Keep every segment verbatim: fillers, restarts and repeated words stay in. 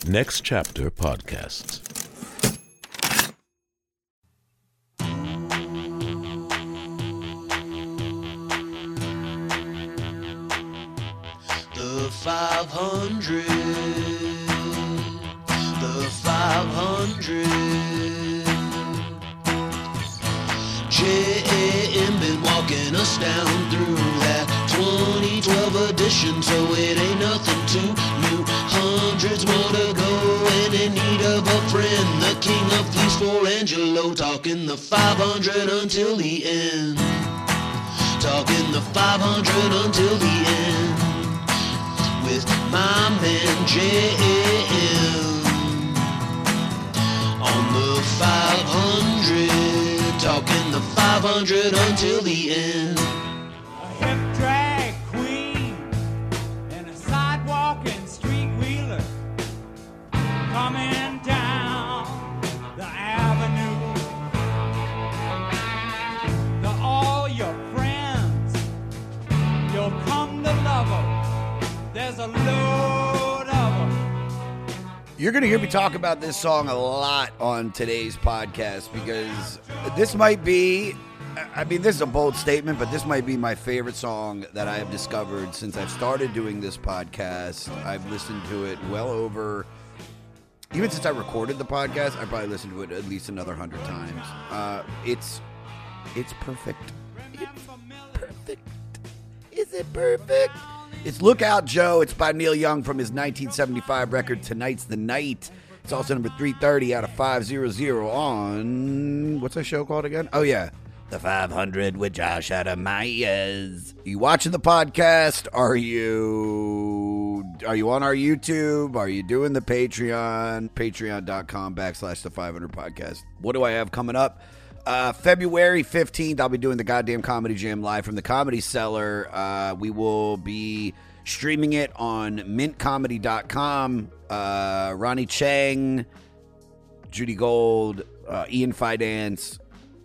Next Chapter Podcasts. The five hundred. The five hundred. J A M been walking us down through that twenty twelve edition, so it ain't nothing too new. Hundreds more to go and in need of a friend. The king of fleece for Angelo, talking the five hundred until the end. Talking the five hundred until the end. With my man J M on the five hundred, talking the five hundred until the end. A hip drag queen and a sidewalking street wheeler coming down the avenue. To all your friends, you'll come to love her. There's a load of them. You're going to hear me talk about this song a lot on today's podcast because this might be, I mean, this is a bold statement, but this might be my favorite song that I have discovered since I've started doing this podcast. I've listened to it well over, even since I recorded the podcast, I probably listened to it at least another hundred times. Uh, it's, it's perfect. It's perfect. Is it perfect? It's Look Out, Joe. It's by Neil Young from his nineteen seventy-five record, Tonight's the Night. It's also number three thirty out of five hundred on, what's that show called again? Oh, yeah, The five hundred with Josh Adam Myers. Are you watching the podcast? Are you, are you on our YouTube? Are you doing the Patreon? Patreon.com backslash the 500 podcast. What do I have coming up? Uh, February fifteenth, I'll be doing the Goddamn Comedy Jam live from the Comedy Cellar. Uh, we will be streaming it on mint comedy dot com. Uh, Ronnie Chang, Judy Gold, uh, Ian Fidance,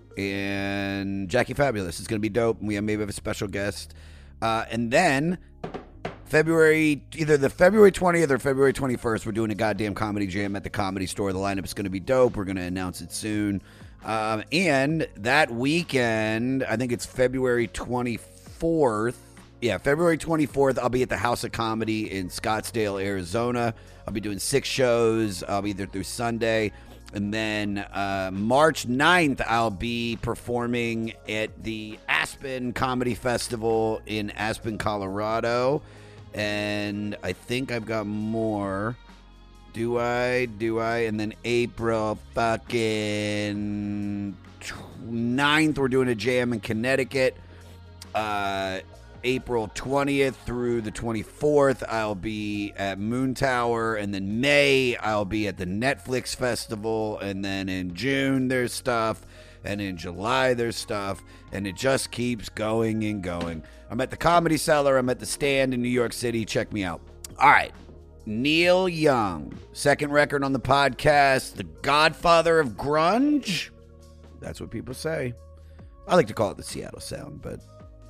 and Jackie Fabulous. It's going to be dope. We have maybe have a special guest. Uh, and then February, either the February twentieth or February twenty-first, we're doing a Goddamn Comedy Jam at the Comedy Store. The lineup is going to be dope. We're going to announce it soon. Um, and that weekend, I think it's February twenty-fourth. Yeah, February twenty-fourth, I'll be at the House of Comedy in Scottsdale, Arizona. I'll be doing six shows. I'll be there through Sunday. And then uh, March ninth, I'll be performing at the Aspen Comedy Festival in Aspen, Colorado. And I think I've got more. Do I? Do I? And then April fucking ninth, we're doing a jam in Connecticut. Uh, April twentieth through the twenty-fourth, I'll be at Moon Tower. And then May, I'll be at the Netflix Festival. And then in June, there's stuff. And in July, there's stuff. And it just keeps going and going. I'm at the Comedy Cellar. I'm at the Stand in New York City. Check me out. All right. Neil Young, second record on the podcast, the godfather of grunge. That's what people say. I like to call it the Seattle sound, but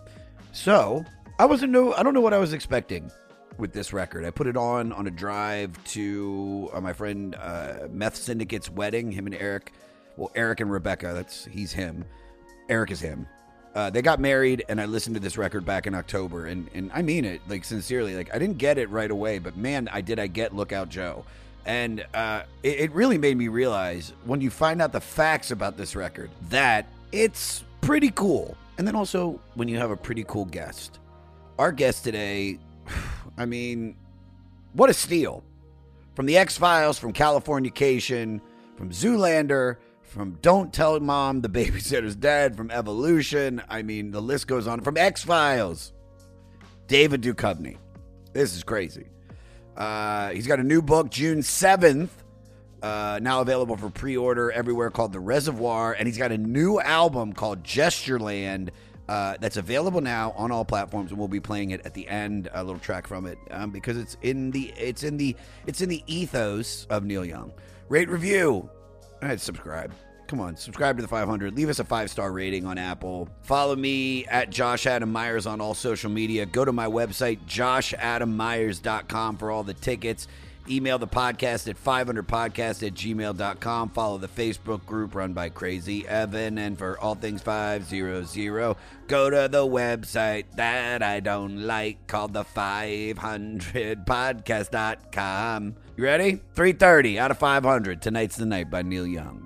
so I wasn't know. I don't know what I was expecting with this record. I put it on on a drive to uh, my friend uh, Meth Syndicate's wedding. Him and Eric, well, Eric and Rebecca. That's he's him. Eric is him. Uh, they got married, and I listened to this record back in October, and, and I mean it, like, sincerely. Like, I didn't get it right away, but, man, I did I get Look Out Joe. And uh, it, it really made me realize, when you find out the facts about this record, that it's pretty cool. And then also, when you have a pretty cool guest. Our guest today, I mean, what a steal. From The X-Files, from Californication, from Zoolander, from Don't Tell Mom the Babysitter's Dead, from Evolution. I mean, the list goes on. From X-Files, David Duchovny. This is crazy. Uh, he's got a new book, June seventh, uh, now available for pre-order everywhere, called The Reservoir. And he's got a new album called Gestureland uh, that's available now on all platforms, and we'll be playing it at the end, a little track from it, um, because it's in the it's in the it's in the ethos of Neil Young. Rate, review. All right, subscribe. Come on, subscribe to the five hundred. Leave us a five-star rating on Apple. Follow me at Josh Adam Myers on all social media. Go to my website, josh adam myers dot com, for all the tickets. Email the podcast at five hundred podcast at gmail dot com. Follow the Facebook group run by Crazy Evan. And for all things five hundred, go to the website that I don't like called the five hundred podcast dot com. You ready? three thirty out of five hundred. Tonight's the Night by Neil Young.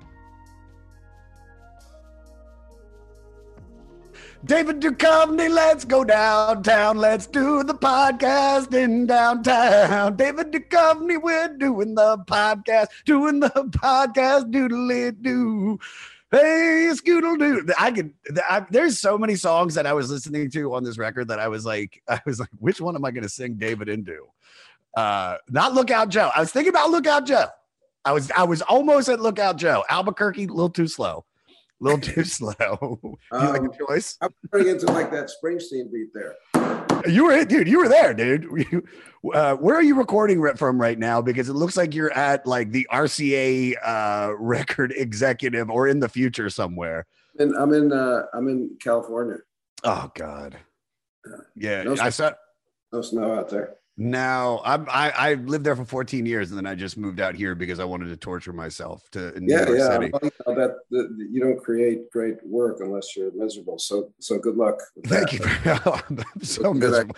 David Duchovny, let's go downtown. Let's do the podcast in downtown. David Duchovny, we're doing the podcast, doing the podcast, doodly doo. Hey, Scoodle Doo. I could. I, there's so many songs that I was listening to on this record that I was like, I was like, which one am I going to sing David into? Uh, not Lookout Joe. I was thinking about Lookout Joe. I was, I was almost at Lookout Joe. Albuquerque, a little too slow. A little too slow. Do you um, like a choice? I'm turning into like that Springsteen beat there. You were, dude. You were there, dude. You, uh, where are you recording from right now? Because it looks like you're at like the R C A uh, record executive, or in the future somewhere. And I'm in. Uh, I'm in California. Oh God. Yeah, no I saw. No snow out there. No, I'm, I I lived there for fourteen years, and then I just moved out here because I wanted to torture myself to in New yeah, York yeah. City. Well, you know, that, that you don't create great work unless you're miserable. So so good luck with Thank that. you. I'm so miserable.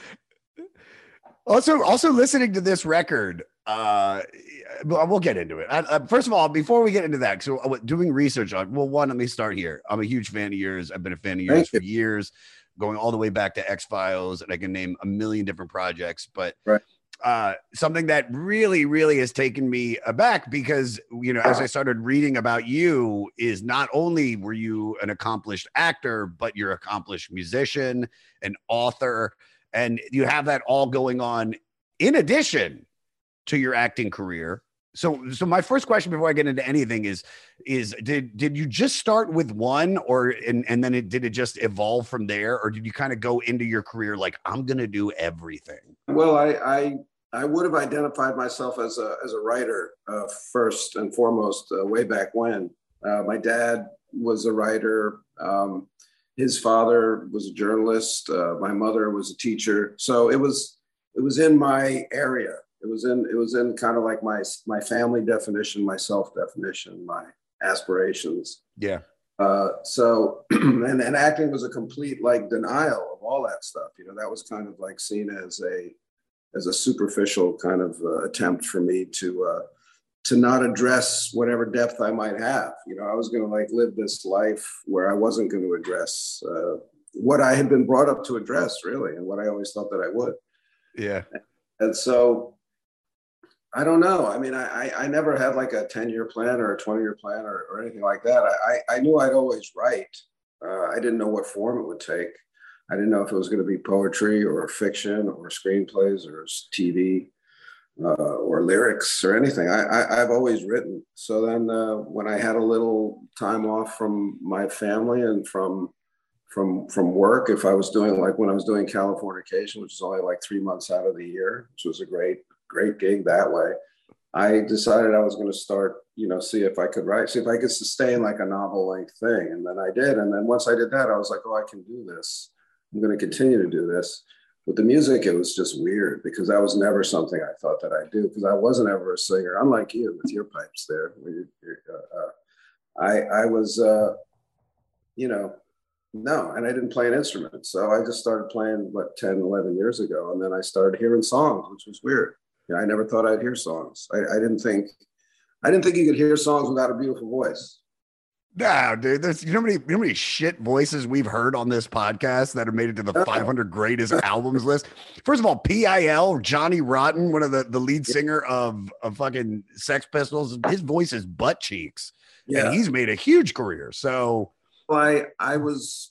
Also, also listening to this record, uh, we'll get into it. I, I, first of all, before we get into that, so uh, doing research on, well, one, let me start here. I'm a huge fan of yours. I've been a fan of yours for years, going all the way back to X-Files, and I can name a million different projects, but right. uh, something that really, really has taken me aback because, you know, as I started reading about you is not only were you an accomplished actor, but you're an accomplished musician, an author, and you have that all going on in addition to your acting career. So, so my first question before I get into anything is, is did did you just start with one, or and, and then it did it just evolve from there, or did you kind of go into your career like I'm gonna do everything? Well, I I, I would have identified myself as a as a writer uh, first and foremost uh, way back when. Uh, my dad was a writer. Um, his father was a journalist. Uh, my mother was a teacher. So it was it was in my area. It was in it was in kind of like my my family definition, my self definition, my aspirations. Yeah. Uh, so and, and acting was a complete like denial of all that stuff. You know, that was kind of like seen as a as a superficial kind of uh, attempt for me to uh, to not address whatever depth I might have. You know, I was going to like live this life where I wasn't going to address uh, what I had been brought up to address, really, and what I always thought that I would. Yeah. And so I don't know. I mean, I, I never had like a ten year plan or a twenty year plan or, or anything like that. I, I knew I'd always write. Uh, I didn't know what form it would take. I didn't know if it was going to be poetry or fiction or screenplays or T V uh, or lyrics or anything. I, I, I've always written. So then uh, when I had a little time off from my family and from from from work, if I was doing like when I was doing Californication, which is only like three months out of the year, which was a great great gig that way, I decided I was going to start, you know, see if I could write, see if I could sustain like a novel length thing. And then I did. And then once I did that, I was like, oh, I can do this. I'm going to continue to do this. With the music, it was just weird because that was never something I thought that I'd do because I wasn't ever a singer, unlike you with your pipes there. Uh, uh, I, I was, uh, you know, no, and I didn't play an instrument. So I just started playing, what, ten, eleven years ago. And then I started hearing songs, which was weird. Yeah, I never thought I'd hear songs. I, I didn't think, I didn't think you could hear songs without a beautiful voice. No, dude. There's you know how many, you know how many shit voices we've heard on this podcast that have made it to the five hundred greatest albums list. First of all, P I L, Johnny Rotten, one of the, the lead singer of, of fucking Sex Pistols, his voice is butt cheeks. Yeah. And he's made a huge career. So I I was,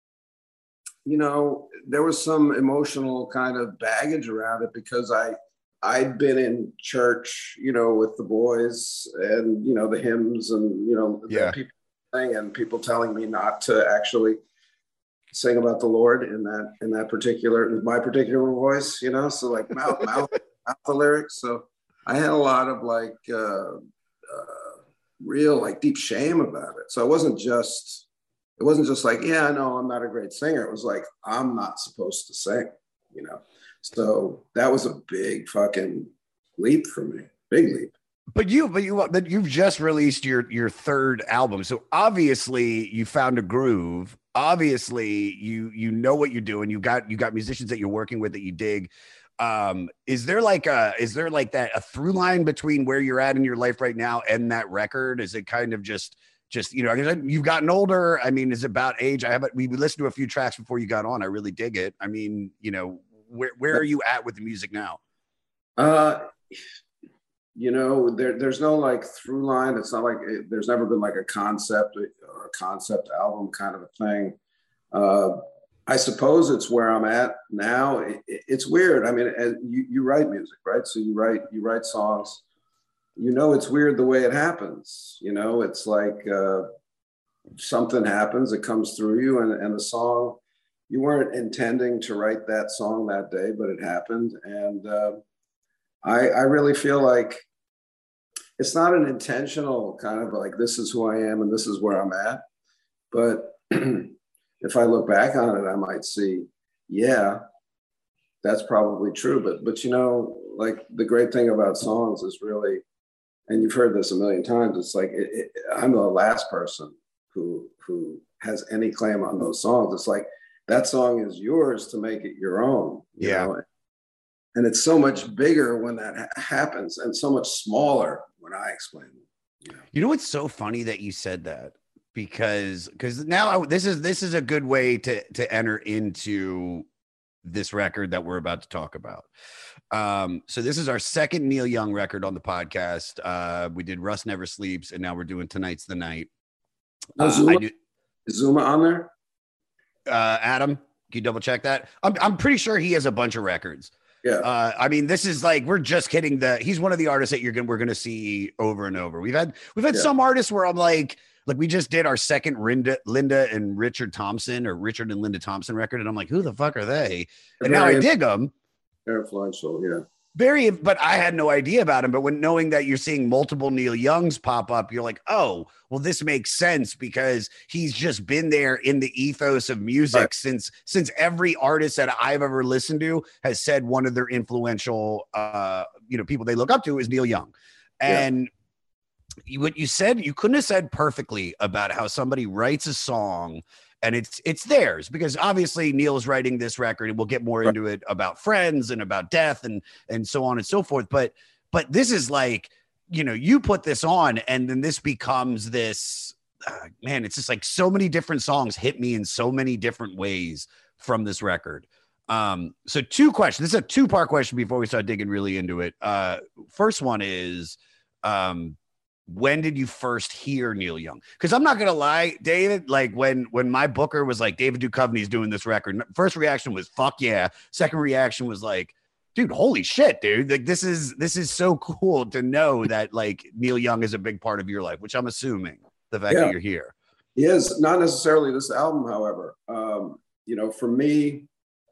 you know, there was some emotional kind of baggage around it because I I'd been in church, you know, with the boys and, you know, the hymns and, you know, yeah. people saying and people telling me not to actually sing about the Lord in that, in that particular, my particular voice, you know, so like mouth, mouth, mouth the lyrics. So I had a lot of like uh, uh, real, like deep shame about it. So it wasn't just, it wasn't just like, yeah, no, I'm not a great singer. It was like, I'm not supposed to sing, you know? So that was a big fucking leap for me. big leap. But you, but you, but you've just released your your third album, so obviously you found a groove. Obviously, you you know what you're doing. You got you got musicians that you're working with that you dig. Um, is there like a is there like that a through line between where you're at in your life right now and that record? Is it kind of just just you know you've gotten older? I mean, is it about age? I haven't. We listened to a few tracks before you got on. I really dig it. I mean, you know, where where are you at with the music now? Uh. You know, there, there's no like through line. It's not like it, there's never been like a concept or a concept album kind of a thing. Uh, I suppose it's where I'm at now. It, it, it's weird. I mean, you, you write music, right? So you write you write songs. You know, it's weird the way it happens. You know, it's like uh, something happens, it comes through you, and, and the song, you weren't intending to write that song that day, but it happened. And uh, I, I really feel like it's not an intentional kind of like, this is who I am and this is where I'm at. But if I look back on it, I might see, yeah, that's probably true. But, but you know, like the great thing about songs is really, and you've heard this a million times, it's like, it, it, I'm the last person who, who has any claim on those songs. It's like, that song is yours to make it your own. You yeah. know? And it's so much bigger when that ha- happens and so much smaller when I explain it. You know, you know what's so funny that you said that? Because because now I, this is this is a good way to to enter into this record that we're about to talk about. Um, so this is our second Neil Young record on the podcast. Uh, we did Rust Never Sleeps, and now we're doing Tonight's the Night. Uh, Uh, Zuma, I knew, is Zuma on there? uh, Adam, can you double check that? I'm I'm pretty sure he has a bunch of records. Yeah. Uh, I mean, this is like, we're just hitting the, he's one of the artists that you're going to, we're going to see over and over. We've had, we've had Yeah. some artists where I'm like, like we just did our second Linda, Linda and Richard Thompson or Richard and Linda Thompson record. And I'm like, who the fuck are they? And now I Very- dig them. Very influential, yeah. Very, but I had no idea about him. But when knowing that you're seeing multiple Neil Youngs pop up, you're like, oh, well, this makes sense because he's just been there in the ethos of music Right. since since every artist that I've ever listened to has said one of their influential, uh, you know, people they look up to is Neil Young. And you, what you said, you couldn't have said perfectly about how somebody writes a song. And it's it's theirs because obviously Neil's writing this record, and we'll get more into it about friends and about death and and so on and so forth. But but this is like, you know, you put this on, and then this becomes this uh, man. It's just like so many different songs hit me in so many different ways from this record. Um, so two questions. This is a two part question before we start digging really into it. Uh, first one is, um, when did you first hear Neil Young? Because I'm not gonna lie, David, like when when my booker was like, David Duchovny's doing this record, first reaction was fuck yeah. Second reaction was like, dude, holy shit, dude. Like this is this is so cool to know that like Neil Young is a big part of your life, which I'm assuming the fact Yeah. that you're here. He is, not necessarily this album, however. Um, you know, for me,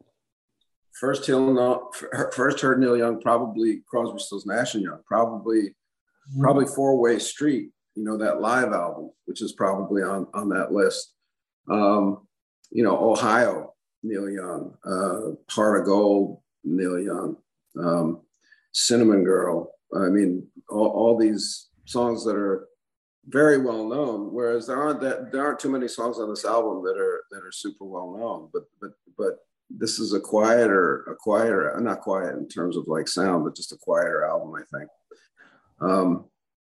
first Neil, first heard Neil Young, probably Crosby, Stills, Nash and Young, probably probably Four Way Street, you know, that live album, which is probably on, on that list. Um, you know, Ohio, Neil Young, uh, Heart of Gold, Neil Young, um, Cinnamon Girl. I mean, all, all these songs that are very well known, whereas there aren't that there aren't too many songs on this album that are that are super well known. But but but this is a quieter, a quieter, not quiet in terms of like sound, but just a quieter album, I think. Um,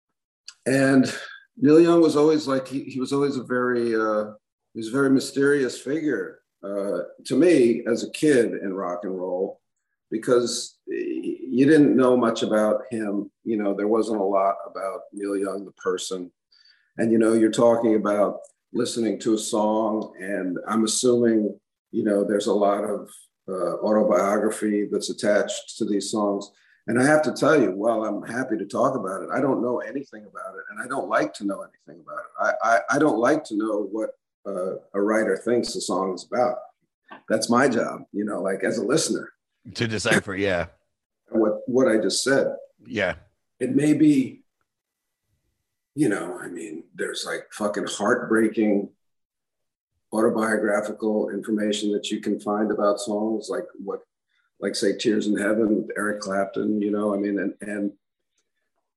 and Neil Young was always like, he, he was always a very, uh, he was a very mysterious figure uh, to me as a kid in rock and roll, because you didn't know much about him. You know, there wasn't a lot about Neil Young, the person. And, you know, you're talking about listening to a song, and I'm assuming, you know, there's a lot of uh, autobiography that's attached to these songs. And I have to tell you, while I'm happy to talk about it, I don't know anything about it. And I don't like to know anything about it. I, I, I don't like to know what uh, a writer thinks a song is about. That's my job, you know, like as a listener. To decipher, yeah. What, what I just said. Yeah. It may be, you know, I mean, there's like fucking heartbreaking autobiographical information that you can find about songs, like what, like say Tears in Heaven with Eric Clapton, you know, I mean, and, and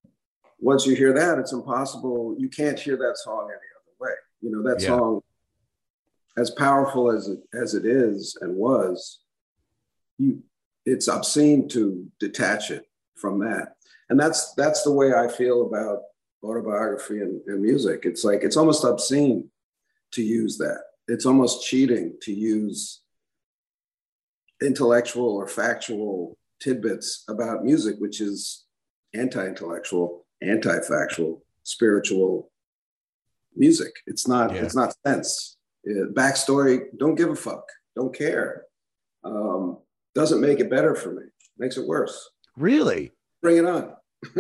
once you hear that, it's impossible. You can't hear that song any other way. You know, that Yeah. song, as powerful as it as it is and was, you it's obscene to detach it from that. And that's that's the way I feel about autobiography and, and music. It's like it's almost obscene to use that. It's almost cheating to use intellectual or factual tidbits about music, which is anti-intellectual, anti-factual, spiritual music. It's not, Yeah. it's not sense. Uh, backstory, don't give a fuck, don't care. Um, doesn't make it better for me, makes it worse. Really? Bring it on.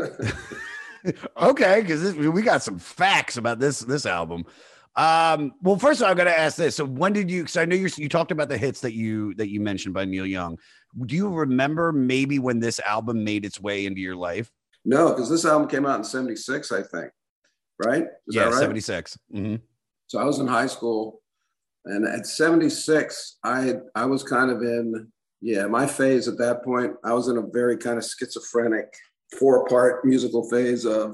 Okay, because we got some facts about this this album. Um, well, first of all, I got to ask this. So, when did you? Because I know you you talked about the hits that you that you mentioned by Neil Young. Do you remember maybe when this album made its way into your life? No, because this album came out in seventy-six, I think. Right? Is Yeah, that right? seventy-six. Mm-hmm. So I was in high school, and at seventy-six, I had, I was kind of in, yeah, my phase at that point. I was in a very kind of schizophrenic four-part musical phase of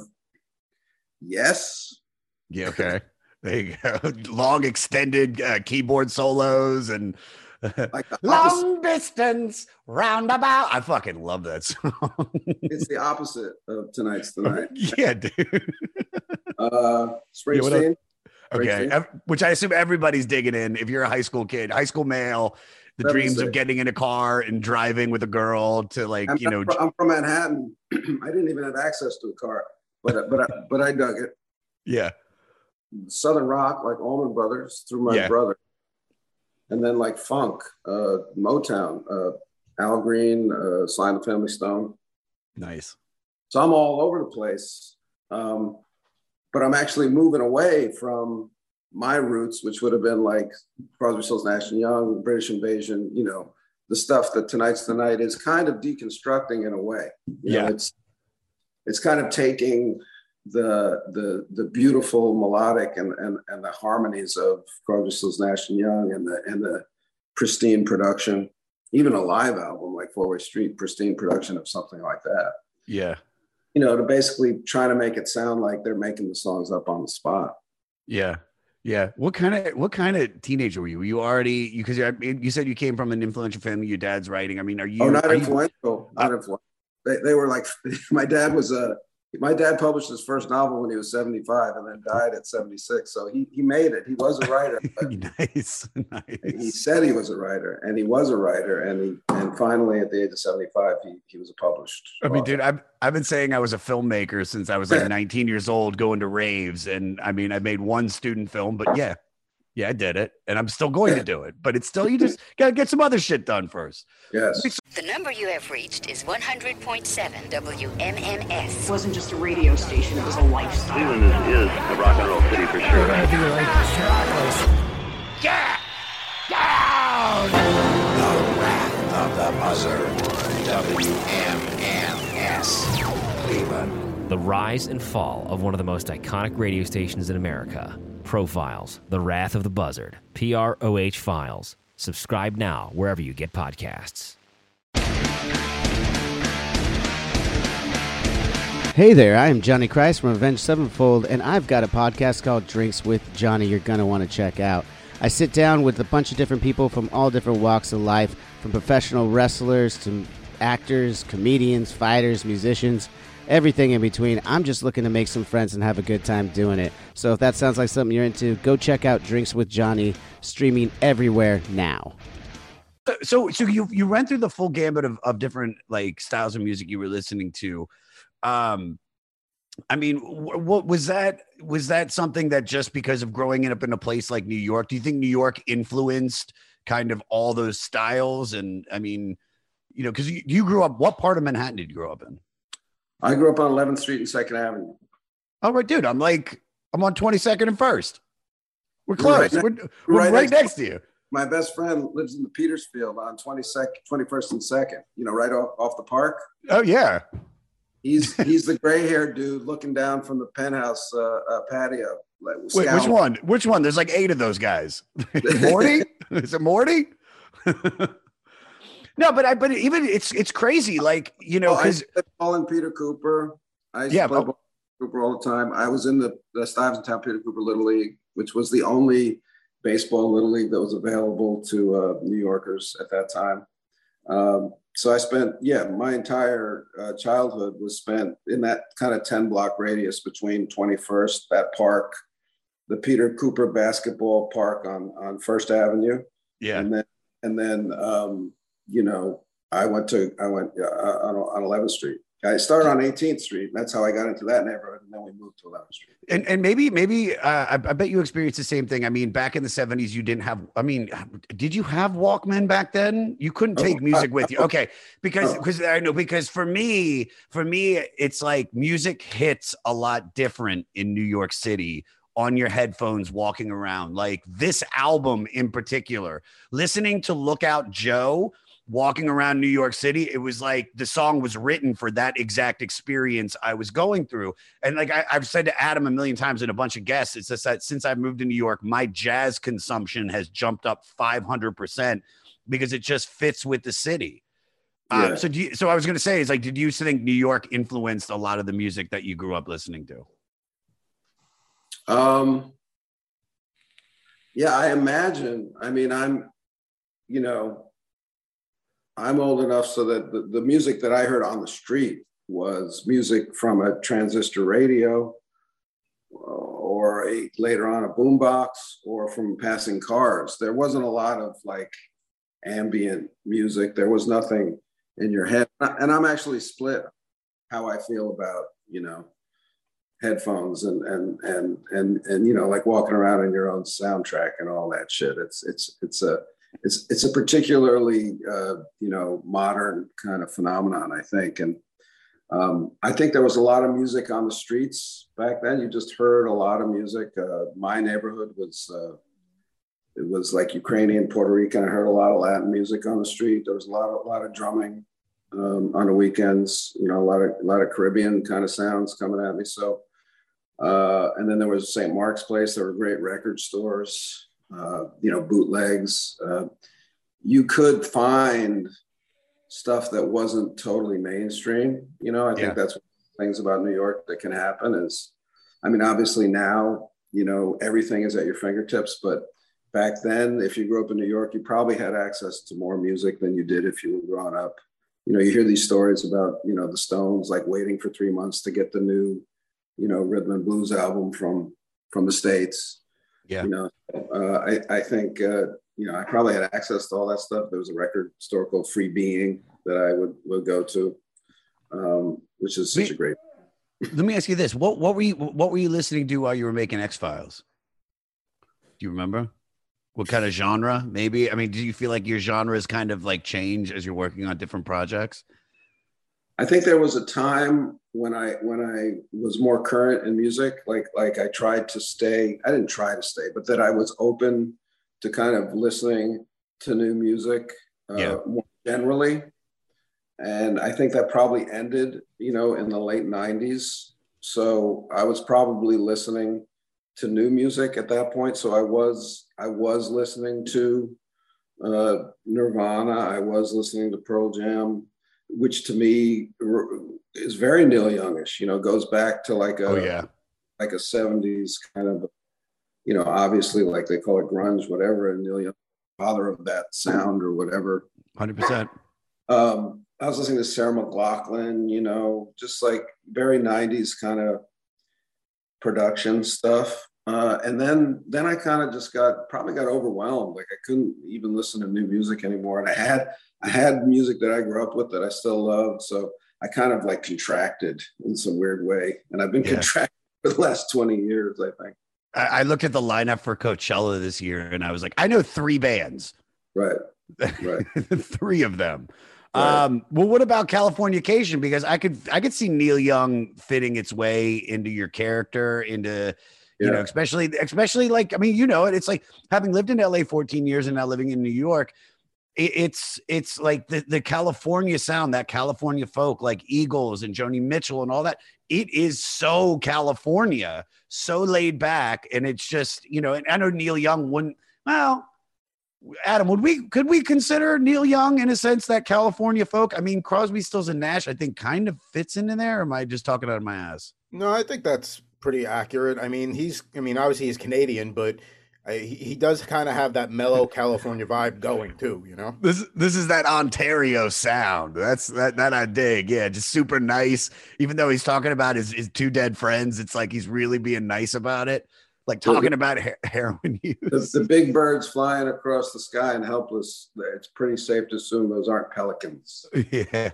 yes. Yeah. Okay. There you go. Long extended uh, keyboard solos and Like the opposite, long distance roundabout. I fucking love that song. it's the opposite of Tonight's the Night. Yeah, dude. Uh, Springsteen. Okay, Springsteen. ev- which I assume everybody's digging in. If you're a high school kid, high school male, the dreams of seventy-six. getting in a car and driving with a girl to like, I'm, you know, I'm from- I'm from Manhattan. I didn't even have access to a car, but but I, but I dug it. yeah, Southern rock, like Allman Brothers, through my Yeah. brother, and then like funk, uh, Motown, uh, Al Green, uh, Sly and the Family Stone. nice. So I'm all over the place, um, but I'm actually moving away from my roots, which would have been like Crosby, Stills, Nash and Young, British Invasion. You know, the stuff that Tonight's the Night is kind of deconstructing in a way. You Yeah. know, it's it's kind of taking the the the beautiful melodic and and, and the harmonies of Crosby, Stills, Nash and Young and the and the pristine production, even a live album like Four Way Street, pristine production of something like that. Yeah, You know, to basically try to make it sound like they're making the songs up on the spot. yeah, yeah. What kind of what kind of teenager were you? Were you already you because you, you said you came from an influential family. Your dad's writing. I mean, are you? Oh, not are you- influential. Not influential. They, they were like, my dad was a, my dad published his first novel when he was seventy-five and then died at seventy-six. So he, he made it. He was a writer. But nice, he nice. said he was a writer, and he was a writer. And he, and finally at the age of seventy-five, he, he was a published. I mean, author. dude, I've I've been saying I was a filmmaker since I was like nineteen years old, going to raves, and I mean, I made one student film, but yeah, yeah, I did it, and I'm still going to do it. But it's still, you just gotta get some other shit done first. Yes. The number you have reached is one hundred point seven W M M S. It wasn't just a radio station, it was a lifestyle. Cleveland is, is a rock and roll city for sure. Yeah, down. The Wrath of the Buzzard. W M M S. Cleveland. The rise and fall of one of the most iconic radio stations in America. Profiles, The Wrath of the Buzzard, P R O H Files. Subscribe now wherever you get podcasts. Hey there, I am Johnny Christ from Avenged Sevenfold, and I've got a podcast called Drinks with Johnny you're going to want to check out. I sit down with a bunch of different people from all different walks of life, from professional wrestlers to actors, comedians, fighters, musicians, everything in between. I'm just looking to make some friends and have a good time doing it. So if that sounds like something you're into, go check out Drinks with Johnny, streaming everywhere now. So, so you you ran through the full gambit of, of different like styles of music you were listening to. Um, I mean, wh- what was that? Was that something that just because of growing up in a place like New York, do you think New York influenced kind of all those styles? And I mean, you know, because you, you grew up, what part of Manhattan did you grow up in? I grew up on eleventh Street and second Avenue. Oh, right, dude. I'm like, I'm on twenty-second and first. We're You're right close. next- we're we're right right, next- next to you. My best friend lives in the Petersfield on twenty-second, twenty-first and second, you know, right off, off the park. Oh, yeah. He's he's the gray-haired dude looking down from the penthouse uh, uh, patio. Like, Wait, which scowling. one? Which one? There's like eight of those guys. Morty? Is it Morty? No, but I but even it's it's crazy. Like, you know, Oh, I because used to play ball in Peter Cooper. I used Yeah, to play but- ball Cooper all the time. I was in the, the Stuyvesant Peter Cooper Little League, which was the only baseball Little League that was available to uh, New Yorkers at that time. Um, so I spent, yeah, my entire uh, childhood was spent in that kind of ten block radius between twenty-first, that park, the Peter Cooper basketball park on, on First Avenue. Yeah. And then, and then, um, you know, I went to, I went uh, on, on eleventh Street. I started on eighteenth Street. That's how I got into that neighborhood. And then we moved to eleventh Street. And and maybe, maybe uh, I, I bet you experienced the same thing. I mean, back in the seventies, you didn't have, I mean, did you have Walkman back then? You couldn't take music with you. Okay. Because, because I know, because for me, for me, it's like music hits a lot different in New York City on your headphones walking around. Like this album in particular, listening to Lookout Joe, walking around New York City, it was like the song was written for that exact experience I was going through. And like I, I've said to Adam a million times and a bunch of guests, it's just that since I've moved to New York, my jazz consumption has jumped up five hundred percent because it just fits with the city. Yeah. Uh, so, do you, so I was going to say, is like, did you think New York influenced a lot of the music that you grew up listening to? Um, yeah, I imagine. I mean, I'm, you know, I'm old enough so that the, the music that I heard on the street was music from a transistor radio or a, later on a boombox or from passing cars. There wasn't a lot of like ambient music. There was nothing in your head. And I'm actually split how I feel about, you know, headphones and, and, and, and, and, you know, like walking around in your own soundtrack and all that shit. It's, it's, it's a, It's it's a particularly, uh, you know, modern kind of phenomenon, I think. And um, I think there was a lot of music on the streets back then. You just heard a lot of music. Uh, my neighborhood was, uh, it was like Ukrainian, Puerto Rican. I heard a lot of Latin music on the street. There was a lot of, a lot of drumming um, on the weekends, you know, a lot of, a lot of Caribbean kind of sounds coming at me. So, uh, and then there was Saint Mark's Place. There were great record stores. Uh, you know, bootlegs. Uh, you could find stuff that wasn't totally mainstream. You know, I think yeah. that's one of the things about New York that can happen is, I mean, obviously now, you know, everything is at your fingertips, but back then, if you grew up in New York, you probably had access to more music than you did if you were growing up. You know, you hear these stories about, you know, the Stones, like waiting for three months to get the new, you know, rhythm and blues album from, from the States. Yeah. You know, uh, I, I think, uh, you know, I probably had access to all that stuff. There was a record store called Free Being that I would, would go to, um, which is such a great. Let me ask you this. What, what were you, what were you listening to while you were making X-Files? Do you remember what kind of genre? Maybe, I mean, do you feel like your genres kind of like change as you're working on different projects? I think there was a time when I when I was more current in music, like like I tried to stay, I didn't try to stay, but that I was open to kind of listening to new music uh, yeah. more generally. And I think that probably ended, you know, in the late nineties. So I was probably listening to new music at that point. So I was I was listening to uh, Nirvana. I was listening to Pearl Jam, which to me is very Neil Youngish, you know, goes back to like a, oh, yeah. like a seventies kind of, you know, obviously like they call it grunge, whatever. And Neil Young, father of that sound or whatever. one hundred percent. Um, I was listening to Sarah McLachlan, you know, just like very nineties kind of production stuff. Uh, and then, then I kind of just got, probably got overwhelmed. Like I couldn't even listen to new music anymore. And I had, I had music that I grew up with that I still loved. So I kind of like contracted in some weird way. And I've been yeah. contracted for the last twenty years, I think. I, I looked at the lineup for Coachella this year and I was like, I know three bands. Right. Right. Three of them. Right. Um, well, what about Californication? Because I could, I could see Neil Young fitting its way into your character, into, you yeah. know, especially, especially like, I mean, you know, it, it's like having lived in L A fourteen years and now living in New York. It, it's, it's like the, the California sound, that California folk, like Eagles and Joni Mitchell and all that. It is so California, so laid back. And it's just, you know, and I know Neil Young wouldn't, well, Adam, would we, could we consider Neil Young in a sense that California folk? I mean, Crosby, Stills and Nash, I think kind of fits into there. Or am I just talking out of my ass? No, I think that's pretty accurate. I mean, he's, I mean, obviously he's Canadian, but uh, he, he does kind of have that mellow California vibe going too, you know? This this is that Ontario sound. That's that that I dig. Yeah, just super nice. Even though he's talking about his, his two dead friends, it's like he's really being nice about it. Like talking about her- heroin use. The, the big birds flying across the sky and helpless, it's pretty safe to assume those aren't pelicans. Yeah.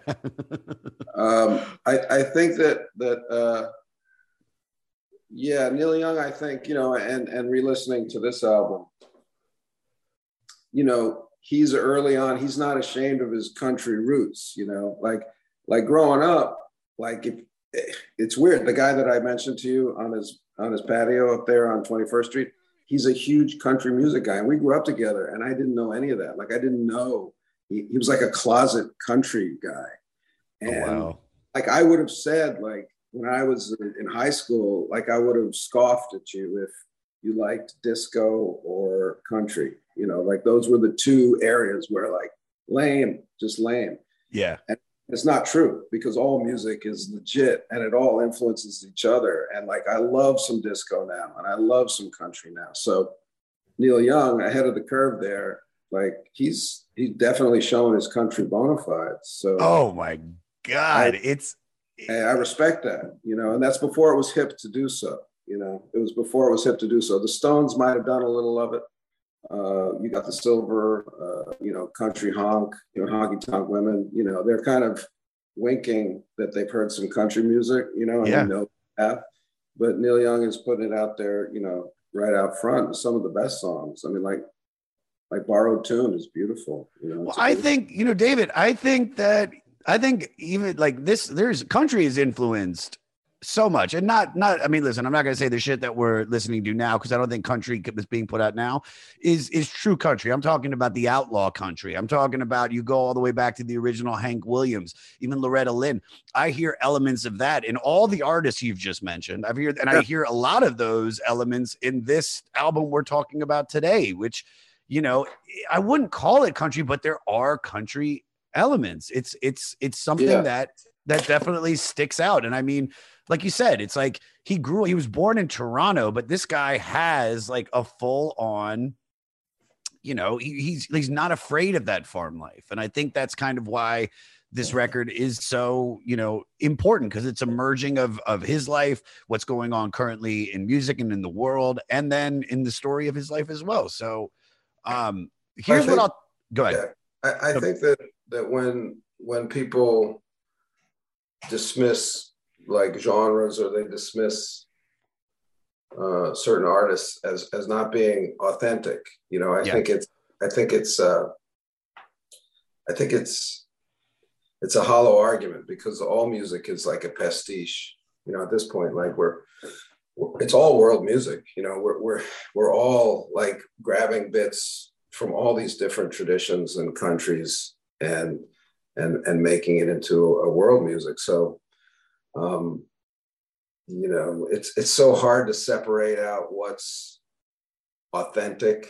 um, I, I think that, that uh, yeah, Neil Young, I think, you know, and, and re-listening to this album, you know, he's early on, he's not ashamed of his country roots, you know, like, like growing up, like if, it's weird. The guy that I mentioned to you on his on his patio up there on twenty-first Street, he's a huge country music guy. And we grew up together and I didn't know any of that. Like I didn't know, he, he was like a closet country guy. And oh, wow. like I would have said, like when I was in high school, like I would have scoffed at you if you liked disco or country, you know, like those were the two areas where like lame, just lame. Yeah. And it's not true because all music is legit and it all influences each other. And like, I love some disco now and I love some country now. So Neil Young, ahead of the curve there, like he's, he's definitely showing his country bona fides. So, oh my God, I, it's, I respect that, you know, and that's before it was hip to do so. You know, it was before it was hip to do so. The Stones might have done a little of it. Uh, you got the silver, uh, you know, country honk, you know, honky tonk women, you know, they're kind of winking that they've heard some country music, you know, and yeah. you know, have. But Neil Young is putting it out there, you know, right out front. Some of the best songs. I mean, like, like Borrowed Tune is beautiful. You know, well, I think, you know, David, I think that, I think even like this, there's country is influenced so much and not, not, I mean, listen, I'm not going to say the shit that we're listening to now, cause I don't think country that's being put out now is, is true country. I'm talking about the outlaw country. I'm talking about, you go all the way back to the original Hank Williams, even Loretta Lynn. I hear elements of that in all the artists you've just mentioned. I've heard, and I hear a lot of those elements in this album we're talking about today, which, you know, I wouldn't call it country, but there are country elements. It's, it's, it's something Yeah. that, that definitely sticks out. And I mean, like you said, it's like he grew, he was born in Toronto, but this guy has like a full on, you know, he, he's, he's not afraid of that farm life. And I think that's kind of why this record is so, you know, important because it's a merging of, of his life, what's going on currently in music and in the world, and then in the story of his life as well. So um, here's think, what I'll go ahead. Yeah, I, I think that, that when, when people dismiss like genres or they dismiss uh, certain artists as, as not being authentic, you know, I yeah. think it's, I think it's, uh, I think it's, it's a hollow argument because all music is like a pastiche, you know, at this point, like we're, we're it's all world music, you know, we're, we're, we're all like grabbing bits from all these different traditions and countries and, and, and making it into a world music. So, um, you know, it's, it's so hard to separate out what's authentic,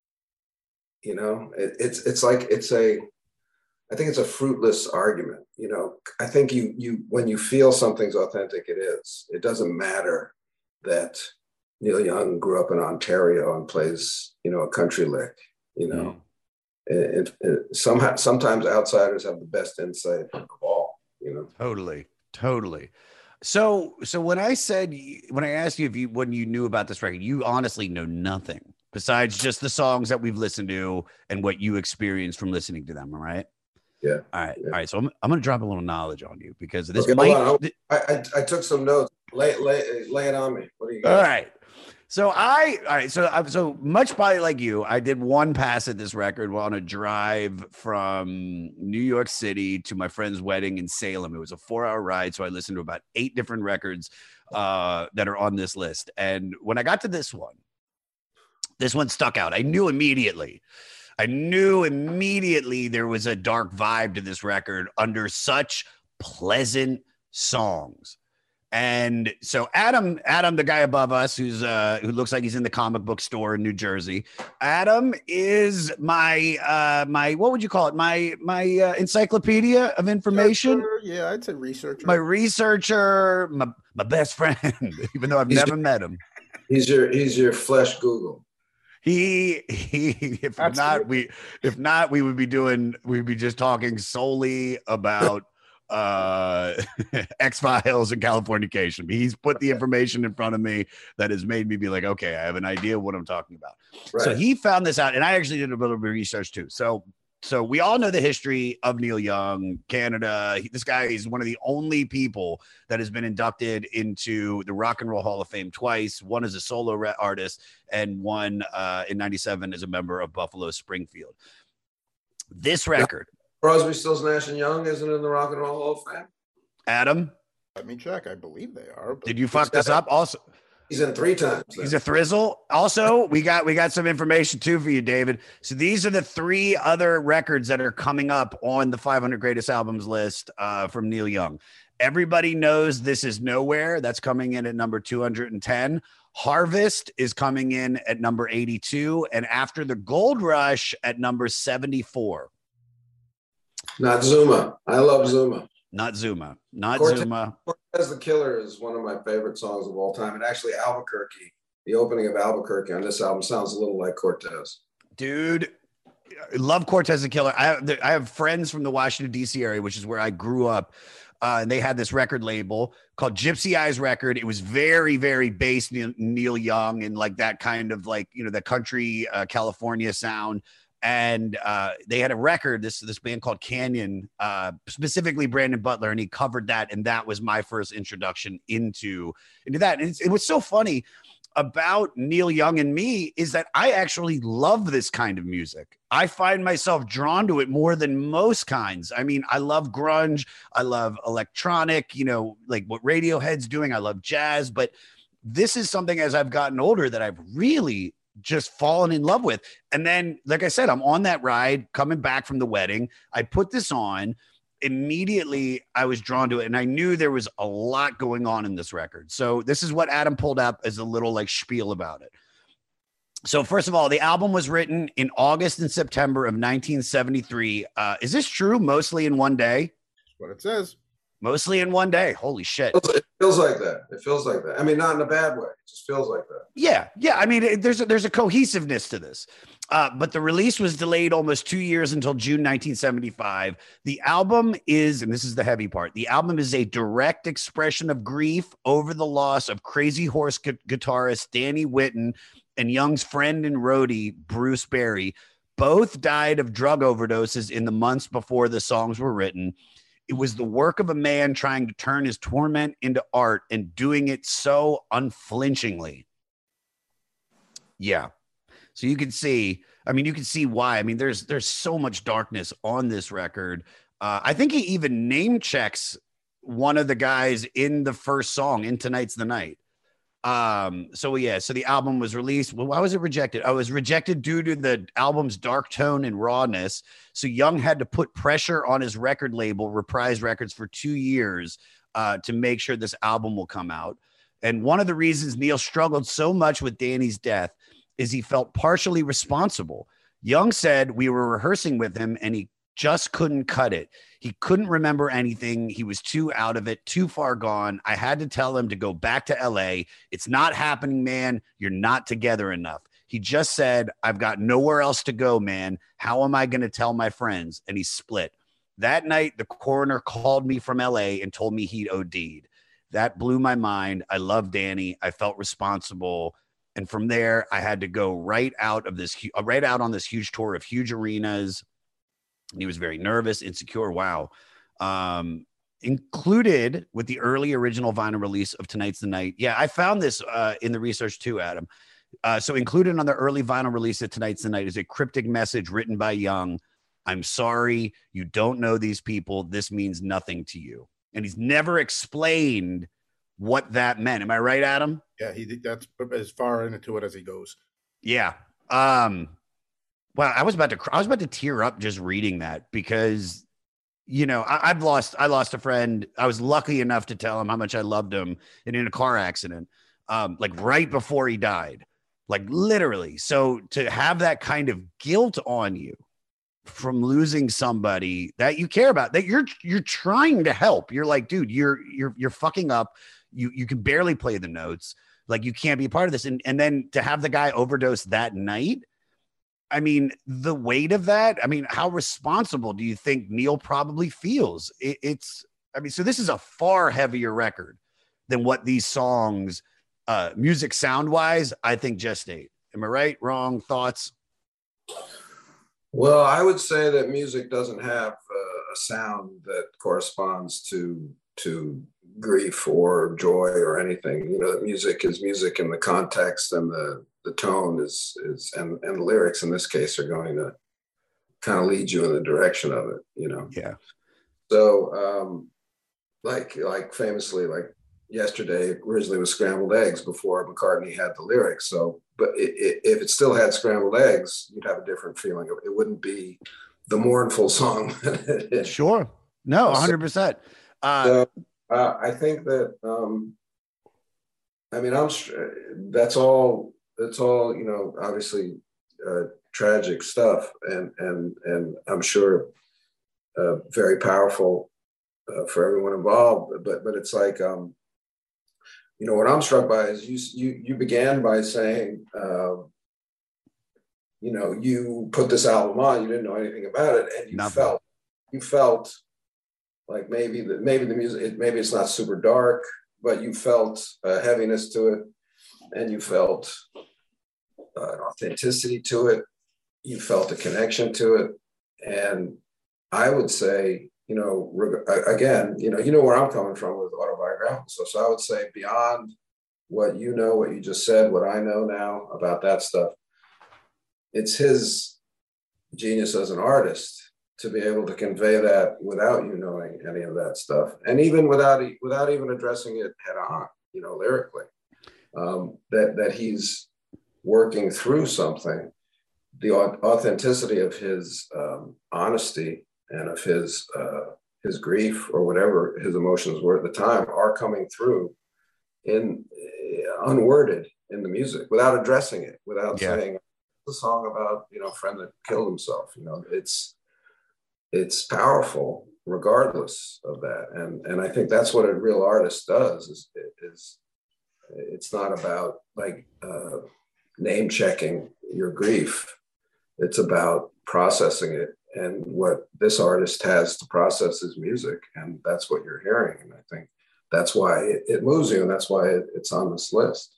you know, it, it's, it's like, it's a, I think it's a fruitless argument. You know, I think you, you, when you feel something's authentic, it is. It doesn't matter that Neil Young grew up in Ontario and plays, you know, a country lick, you know, mm. it, it, it, somehow, sometimes outsiders have the best insight of all, you know. Totally. Totally. So, so when I said, when I asked you if you, when you knew about this record, you honestly know nothing besides just the songs that we've listened to and what you experienced from listening to them. All right. Yeah. All right. Yeah. All right. So I'm, I'm going to drop a little knowledge on you because this okay, might. I, I, I took some notes. Lay, lay, lay it on me. What do you got? All right. So I, all right. So I'm so much probably like you. I did one pass at this record on a drive from New York City to my friend's wedding in Salem. It was a four hour ride. So I listened to about eight different records uh, that are on this list. And when I got to this one, this one stuck out. I knew immediately. I knew immediately there was a dark vibe to this record under such pleasant songs. And so Adam, Adam, the guy above us, who's uh, who looks like he's in the comic book store in New Jersey. Adam is my uh, my what would you call it? My my uh, encyclopedia of information. Researcher, yeah, I'd say researcher. My researcher, my my best friend, even though I've He's never your, met him. He's your he's your flesh Google. He he. If That's not, good. we if not, we would be doing. We'd be just talking solely about. uh X-Files and Californication. He's put the information in front of me that has made me be like, okay, I have an idea of what I'm talking about. Right. So he found this out, and I actually did a little bit of research too. So so we all know the history of Neil Young, Canada. He, this guy is one of the only people that has been inducted into the Rock and Roll Hall of Fame twice, one as a solo re- artist and one uh in ninety-seven as a member of Buffalo Springfield. This record, Crosby, Stills, Nash and Young isn't in the Rock and Roll Hall of Fame. Adam, Let me check. I believe they are. but- did you fuck this up? Also, He's in three times. then. he's a thrizzle. Also, we got we got some information too for you, David. So these are the three other records that are coming up on the five hundred greatest albums list uh, from Neil Young. Everybody knows This Is Nowhere. That's coming in at number two hundred ten. Harvest is coming in at number eighty-two, and After the Gold Rush at number seventy-four. Not Zuma. I love Zuma. Not Zuma. Not Cortez- Zuma. Cortez the Killer is one of my favorite songs of all time. And actually, Albuquerque, the opening of Albuquerque on this album sounds a little like Cortez. Dude, I love Cortez the Killer. I have, I have friends from the Washington, D C area, which is where I grew up. Uh, and they had this record label called Gypsy Eyes Record. It was very, very based Neil, Neil Young and like that kind of like, you know, the country uh, California sound. And uh, they had a record, this this band called Canyon, uh, specifically Brandon Butler, and he covered that. And that was my first introduction into, into that. And it's, it was so funny about Neil Young and me is that I actually love this kind of music. I find myself drawn to it more than most kinds. I mean, I love grunge. I love electronic, you know, like what Radiohead's doing. I love jazz. But this is something as I've gotten older that I've really just fallen in love with. And then, like I said, I'm on that ride coming back from the wedding. I put this on. Immediately, I was drawn to it, and I knew there was a lot going on in this record. So this is what Adam pulled up as a little like spiel about it. So first of all, the album was written in August and September of nineteen seventy-three. Uh, is this true? Mostly in one day? That's what it says. Mostly in one day. Holy shit. It feels like that. It feels like that. I mean, not in a bad way. It just feels like that. Yeah, yeah. I mean, it, there's a, there's a cohesiveness to this. Uh, but the release was delayed almost two years until June nineteen seventy-five. The album is, and this is the heavy part, the album is a direct expression of grief over the loss of Crazy Horse gu- guitarist Danny Whitten and Young's friend and roadie Bruce Berry. Both died of drug overdoses in the months before the songs were written. It was the work of a man trying to turn his torment into art and doing it so unflinchingly. Yeah. So you can see, I mean, you can see why. I mean, there's there's so much darkness on this record. Uh, I think he even name checks one of the guys in the first song, in Tonight's the Night. Um, so yeah, so the album was released. Well, why was it rejected? Oh, it was rejected due to the album's dark tone and rawness. So Young had to put pressure on his record label, Reprise Records, for two years uh, to make sure this album will come out. And one of the reasons Neil struggled so much with Danny's death is he felt partially responsible. Young said, we were rehearsing with him and he just couldn't cut it. He couldn't remember anything. He was too out of it, too far gone. I had to tell him to go back to L A. It's not happening, man. You're not together enough. He just said, I've got nowhere else to go, man. How am I going to tell my friends? And he split. That night, the coroner called me from L A and told me he'd O D'd. That blew my mind. I love Danny. I felt responsible. And from there, I had to go right out of this, right out on this huge tour of huge arenas. And he was very nervous, insecure. Wow. Um, included with the early original vinyl release of Tonight's the Night. Yeah, I found this uh, in the research too, Adam. Uh, so included on the early vinyl release of Tonight's the Night is a cryptic message written by Young. I'm sorry, you don't know these people. This means nothing to you. And he's never explained what that meant. Am I right, Adam? Yeah, he that's as far into it as he goes. Yeah. Um, well, I was about to, I was about to tear up just reading that because, you know, I, I've lost, I lost a friend. I was lucky enough to tell him how much I loved him and in a car accident, um, like right before he died, like literally. So to have that kind of guilt on you from losing somebody that you care about, that you're, you're trying to help. You're like, dude, you're, you're, you're fucking up. You, you can barely play the notes. Like you can't be a part of this. And, and then to have the guy overdose that night, I mean, the weight of that, I mean, how responsible do you think Neil probably feels? It, it's, I mean, so this is a far heavier record than what these songs, uh, music sound wise, I think gestate. Am I right? Wrong? Thoughts? Well, I would say that music doesn't have uh, a sound that corresponds to, to grief or joy or anything. You know, that music is music, and the context and the, the tone is, is and, and the lyrics in this case are going to kind of lead you in the direction of it, you know? Yeah. So um, like, like famously, like Yesterday originally was Scrambled Eggs before McCartney had the lyrics. So, but it, it, if it still had scrambled eggs, you'd have a different feeling. It wouldn't be the mournful song. Sure. No, one hundred percent. Uh, so, uh, I think that, um, I mean, I'm, that's all, that's all, you know, obviously uh, tragic stuff. And, and, and I'm sure uh, very powerful uh, for everyone involved, but, but it's like, um, you know, what I'm struck by is you, you, you began by saying, uh, you know, you put this album on, you didn't know anything about it. And you Nothing. felt, you felt like maybe the, maybe the music, it, maybe it's not super dark, but you felt a heaviness to it, and you felt uh, an authenticity to it. You felt a connection to it. And I would say, you know, again, you know, you know where I'm coming from with autobiographical stuff. So I would say beyond what you know, what you just said, what I know now about that stuff, it's his genius as an artist to be able to convey that without you knowing any of that stuff. And even without, without even addressing it head on, you know, lyrically, um, that, that he's working through something, the authenticity of his um, honesty and of his uh, his grief or whatever his emotions were at the time are coming through in uh, unworded in the music without addressing it, without yeah. saying the song about, you know, a friend that killed himself. You know, it's it's powerful regardless of that, and and I think that's what a real artist does. Is is it's not about like uh, name checking your grief. It's about processing it. And what this artist has to process is music, and that's what you're hearing. And I think that's why it, it moves you, and that's why it, it's on this list.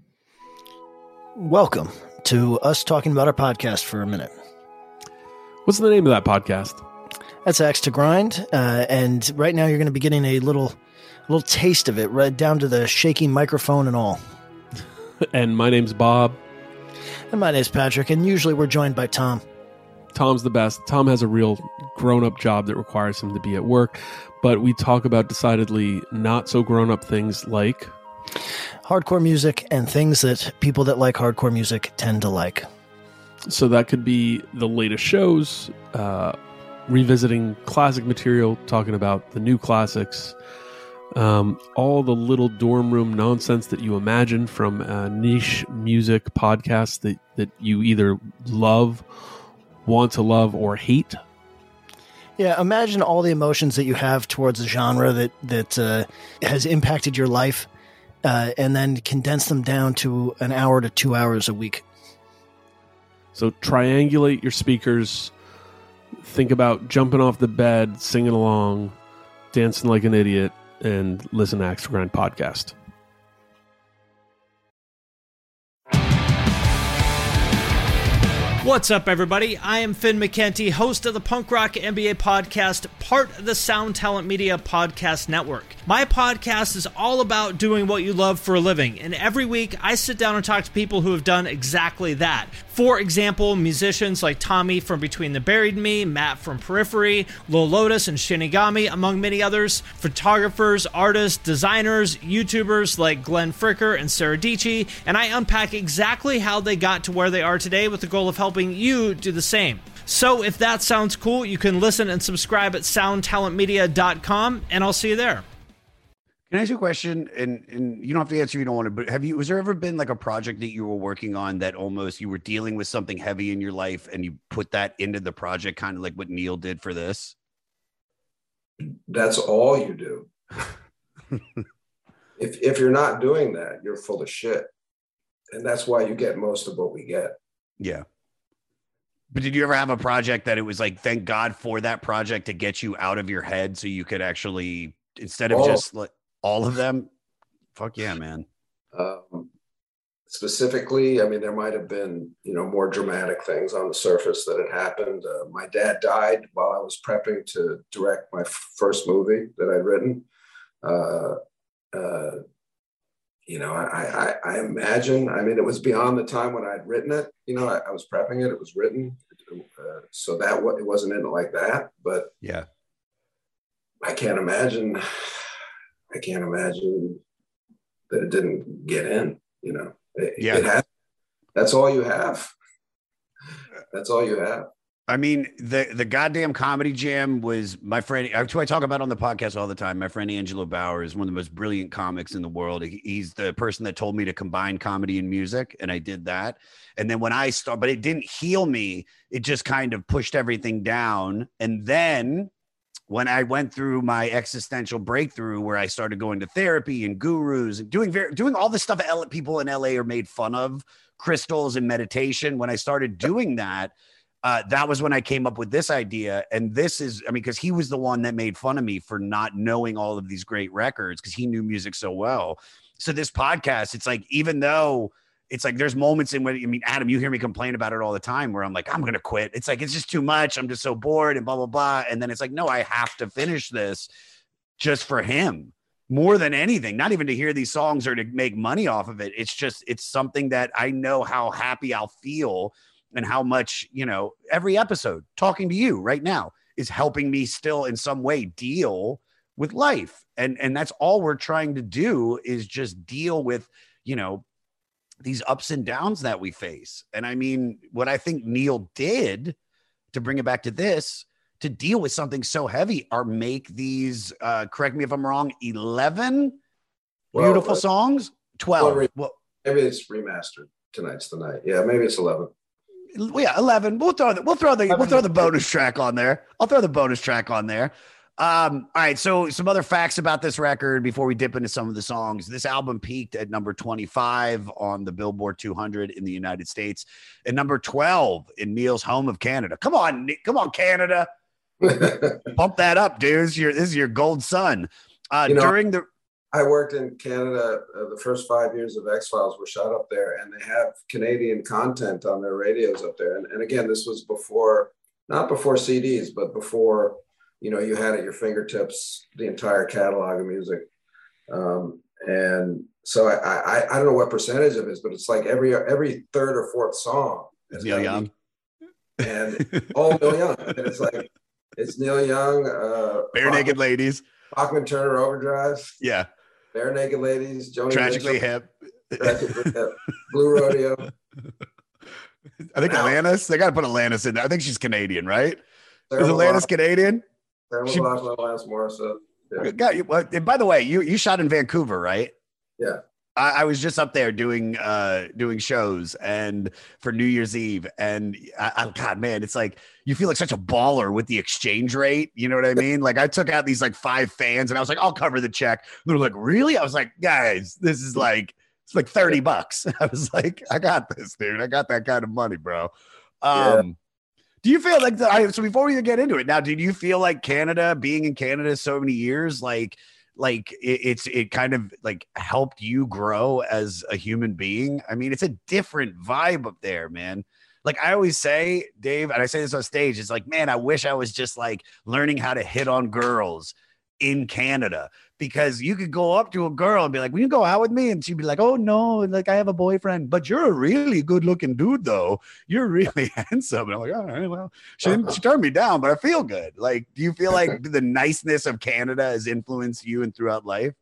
Welcome to us talking about our podcast for a minute. What's the name of that podcast? That's Axe to Grind, uh, and right now you're going to be getting a little, a little taste of it, right down to the shaky microphone and all. And my name's Bob. And my name's Patrick, and usually we're joined by Tom. Tom's the best. Tom has a real grown-up job that requires him to be at work, but we talk about decidedly not so grown-up things like hardcore music and things that people that like hardcore music tend to like. So that could be the latest shows, uh, revisiting classic material, talking about the new classics, um, all the little dorm room nonsense that you imagine from a niche music podcast that, that you either love, want to love, or hate. Yeah, imagine all the emotions that you have towards a genre that that uh, has impacted your life, uh, and then condense them down to an hour to two hours a week. So triangulate your speakers, think about jumping off the bed, singing along, dancing like an idiot, and listen to Axe to Grind podcast. What's up, everybody? I am Finn McKenty, host of the Punk Rock N B A podcast, part of the Sound Talent Media Podcast Network. My podcast is all about doing what you love for a living, and every week I sit down and talk to people who have done exactly that. For example, musicians like Tommy from Between the Buried and Me, Matt from Periphery, Lil Lotus and Shinigami, among many others, photographers, artists, designers, YouTubers like Glenn Fricker and Sarah Dici, and I unpack exactly how they got to where they are today with the goal of helping you do the same. So if that sounds cool, you can listen and subscribe at sound talent media dot com, and I'll see you there. Can I ask you a question? And and you don't have to answer if you don't want to, but have you, was there ever been like a project that you were working on that almost you were dealing with something heavy in your life and you put that into the project, kind of like what Neil did for this? That's all you do. if if you're not doing that, you're full of shit. And that's why you get most of what we get. Yeah. But did you ever have a project that it was like, thank God for that project to get you out of your head so you could actually, instead of Oh. just like all of them? Fuck yeah, man. Um, specifically, I mean, there might have been, you know, more dramatic things on the surface that had happened. Uh, my dad died while I was prepping to direct my f- first movie that I'd written. Uh, uh, you know, I, I, I imagine, I mean, it was beyond the time when I'd written it. You know, I, I was prepping it, it was written. Uh, so that w- it wasn't in it like that, but yeah, I can't imagine, I can't imagine that it didn't get in, you know. It, Yeah. it has, that's all you have. That's all you have. I mean, the the goddamn Comedy Jam was my friend, who I talk about on the podcast all the time. My friend Angelo Bauer is one of the most brilliant comics in the world. He, he's the person that told me to combine comedy and music, and I did that. And then when I started, but it didn't heal me. It just kind of pushed everything down. And then when I went through my existential breakthrough, where I started going to therapy and gurus and doing very, doing all the stuff that L- people in L A are made fun of, crystals and meditation. When I started doing that, Uh, that was when I came up with this idea. And this is, I mean, because he was the one that made fun of me for not knowing all of these great records because he knew music so well. So this podcast, it's like, even though it's like there's moments in when, I mean, Adam, you hear me complain about it all the time where I'm like, I'm going to quit. It's like, it's just too much. I'm just so bored and blah, blah, blah. And then it's like, no, I have to finish this just for him more than anything, not even to hear these songs or to make money off of it. It's just, it's something that I know how happy I'll feel and how much, you know, every episode talking to you right now is helping me still in some way deal with life. And, and that's all we're trying to do is just deal with, you know, these ups and downs that we face. And I mean, what I think Neil did, to bring it back to this, to deal with something so heavy, are make these, uh, correct me if I'm wrong, eleven Well, beautiful uh, songs, twelve. Well, Well, maybe it's remastered. Tonight's the night. Yeah, maybe it's eleven. yeah, eleven. We'll throw the we'll throw the we'll throw the bonus track on there. I'll throw the bonus track on there. Um, all right. So some other facts about this record before we dip into some of the songs. This album peaked at number twenty-five on the Billboard two hundred in the United States and number twelve in Neil's home of Canada. Come on, Ne- come on, Canada. Bump that up, dudes. Your this is your gold son. Uh, You know, during the I worked in Canada. Uh, the first five years of X-Files were shot up there, and they have Canadian content on their radios up there. And, and again, this was before, not before C Ds, but before, you know, you had at your fingertips the entire catalog of music. Um, and so I, I, I don't know what percentage of it is, but it's like every every third or fourth song is Neil gotta Young. be- and all Neil Young. And it's like it's Neil Young, uh, Bare Naked Ladies, Bachman Turner Overdrive. Yeah. Bare Naked Ladies, Joni Tragically Mitchell, Hip. Tragically Hip, Blue Rodeo. I think Alanis. They got to put Alanis in there. I think she's Canadian, right? Sarah Is Alanis McLachlan. Canadian? Sarah She- McLachlan, Alanis Morissette. Yeah. Got you. Well, and by the way, you you shot in Vancouver, right? Yeah. I, I was just up there doing uh doing shows and for New Year's Eve, and I, I, God, man, it's like you feel like such a baller with the exchange rate. You know what I mean? Like I took out these like five fans, and I was like, I'll cover the check. They're like, really? I was like, guys, this is like it's like thirty bucks. I was like, I got this, dude. I got that kind of money, bro. Um, Do you feel like the, I, so? Before we get into it, now, did you feel like Canada, being in Canada so many years, like? like it, it's it kind of like helped you grow as a human being? I mean, it's a different vibe up there, man. Like I always say, Dave, and I say this on stage, it's like, man, I wish I was just like learning how to hit on girls in Canada, because you could go up to a girl and be like, will you go out with me? And she'd be like, oh no, like I have a boyfriend, but you're a really good looking dude though. You're really handsome. And I'm like, all right, well, she didn't she turned me down, but I feel good. Like, do you feel like the niceness of Canada has influenced you and throughout life?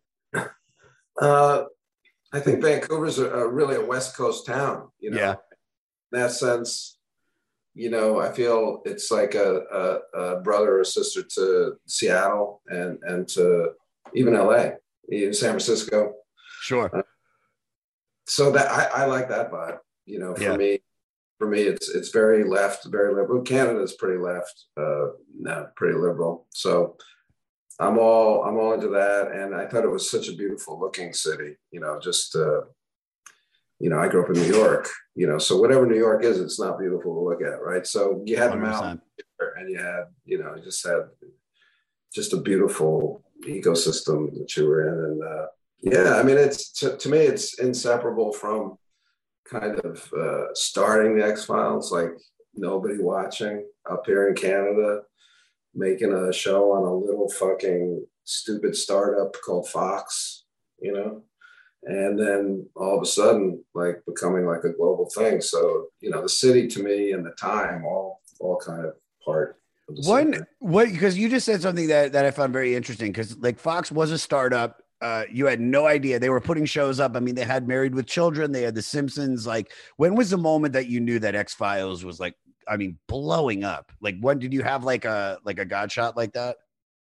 Uh, I think Vancouver's a, a really a West Coast town, you know, Yeah. in that sense. you know, I feel it's like a, a, a brother or sister to Seattle and, and to even L A, even San Francisco. Sure. Uh, so that I, I like that vibe, you know, for yeah. me, for me, it's, it's very left, very liberal. Canada's pretty left, uh, no, pretty liberal. So I'm all, I'm all into that. And I thought it was such a beautiful looking city, you know, just, uh, you know, I grew up in New York, you know, so whatever New York is, it's not beautiful to look at, right? So you had the mountain and you had, you know, you just had just a beautiful ecosystem that you were in. And uh, yeah, I mean, it's to, to me, it's inseparable from kind of uh, starting the X-Files, like nobody watching up here in Canada, making a show on a little fucking stupid startup called Fox, you know? And then all of a sudden, like becoming like a global thing. So, you know, the city to me and the time, all, all kind of part of the One, city. what, because you just said something that, that I found very interesting, because like Fox was a startup. Uh, you had no idea they were putting shows up. I mean, they had Married with Children, they had The Simpsons. Like, when was the moment that you knew that X-Files was like, I mean, blowing up? Like, when did you have like a, like a God shot like that?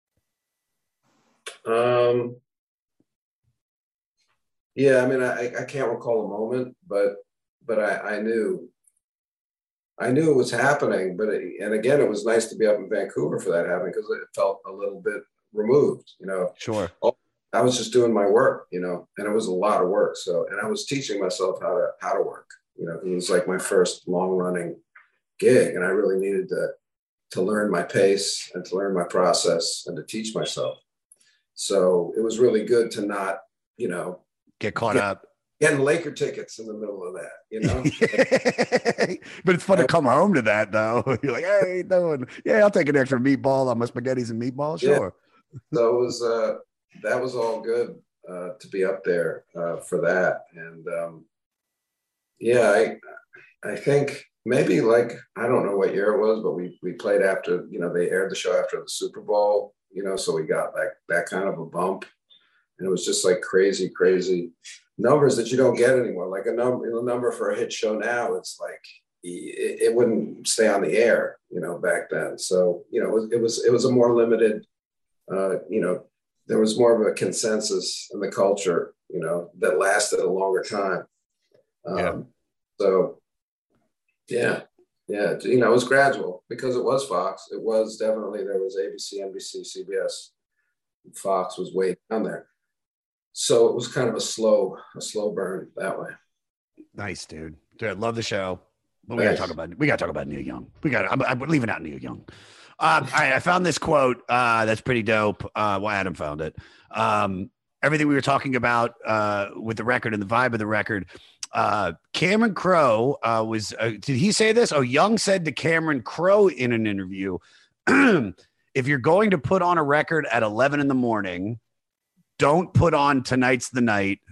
Um, Yeah, I mean, I, I can't recall a moment, but but I, I knew, I knew it was happening. But it, and again, it was nice to be up in Vancouver for that happening because it felt a little bit removed, you know. Sure. I was just doing my work, you know, and it was a lot of work. So, and I was teaching myself how to how to work, you know. It was like my first long running gig, and I really needed to to learn my pace and to learn my process and to teach myself. So it was really good to not, you know, get caught get, up getting Laker tickets in the middle of that, you know. But it's fun to come home to that, though. You're like, hey, doing? Yeah, I'll take an extra meatball on my spaghettis and meatballs. Sure. Yeah. So it was uh, that was all good uh, to be up there uh, for that, and um, yeah, I I think maybe like I don't know what year it was, but we we played after, you know, they aired the show after the Super Bowl, you know, so we got like that kind of a bump. And it was just like crazy, crazy numbers that you don't get anymore. Like a number, a number for a hit show now, it's like it, it wouldn't stay on the air, you know, back then. So, you know, it was it was, it was a more limited, uh, you know, there was more of a consensus in the culture, you know, that lasted a longer time. Um, yeah. So, yeah, yeah, you know, it was gradual because it was Fox. It was definitely, there was A B C, N B C, C B S. Fox was way down there. So it was kind of a slow, a slow burn that way. Nice, dude. Dude, I love the show. But we nice. gotta talk about we gotta talk about Neil Young. We got. I'm, I'm leaving out Neil Young. Uh, I, I found this quote uh, that's pretty dope. Uh, well, Adam found it. Um, everything we were talking about uh, with the record and the vibe of the record. Uh, Cameron Crowe uh, was. Uh, did he say this? Oh, Young said to Cameron Crowe in an interview, "If you're going to put on a record at eleven in the morning, don't put on Tonight's the Night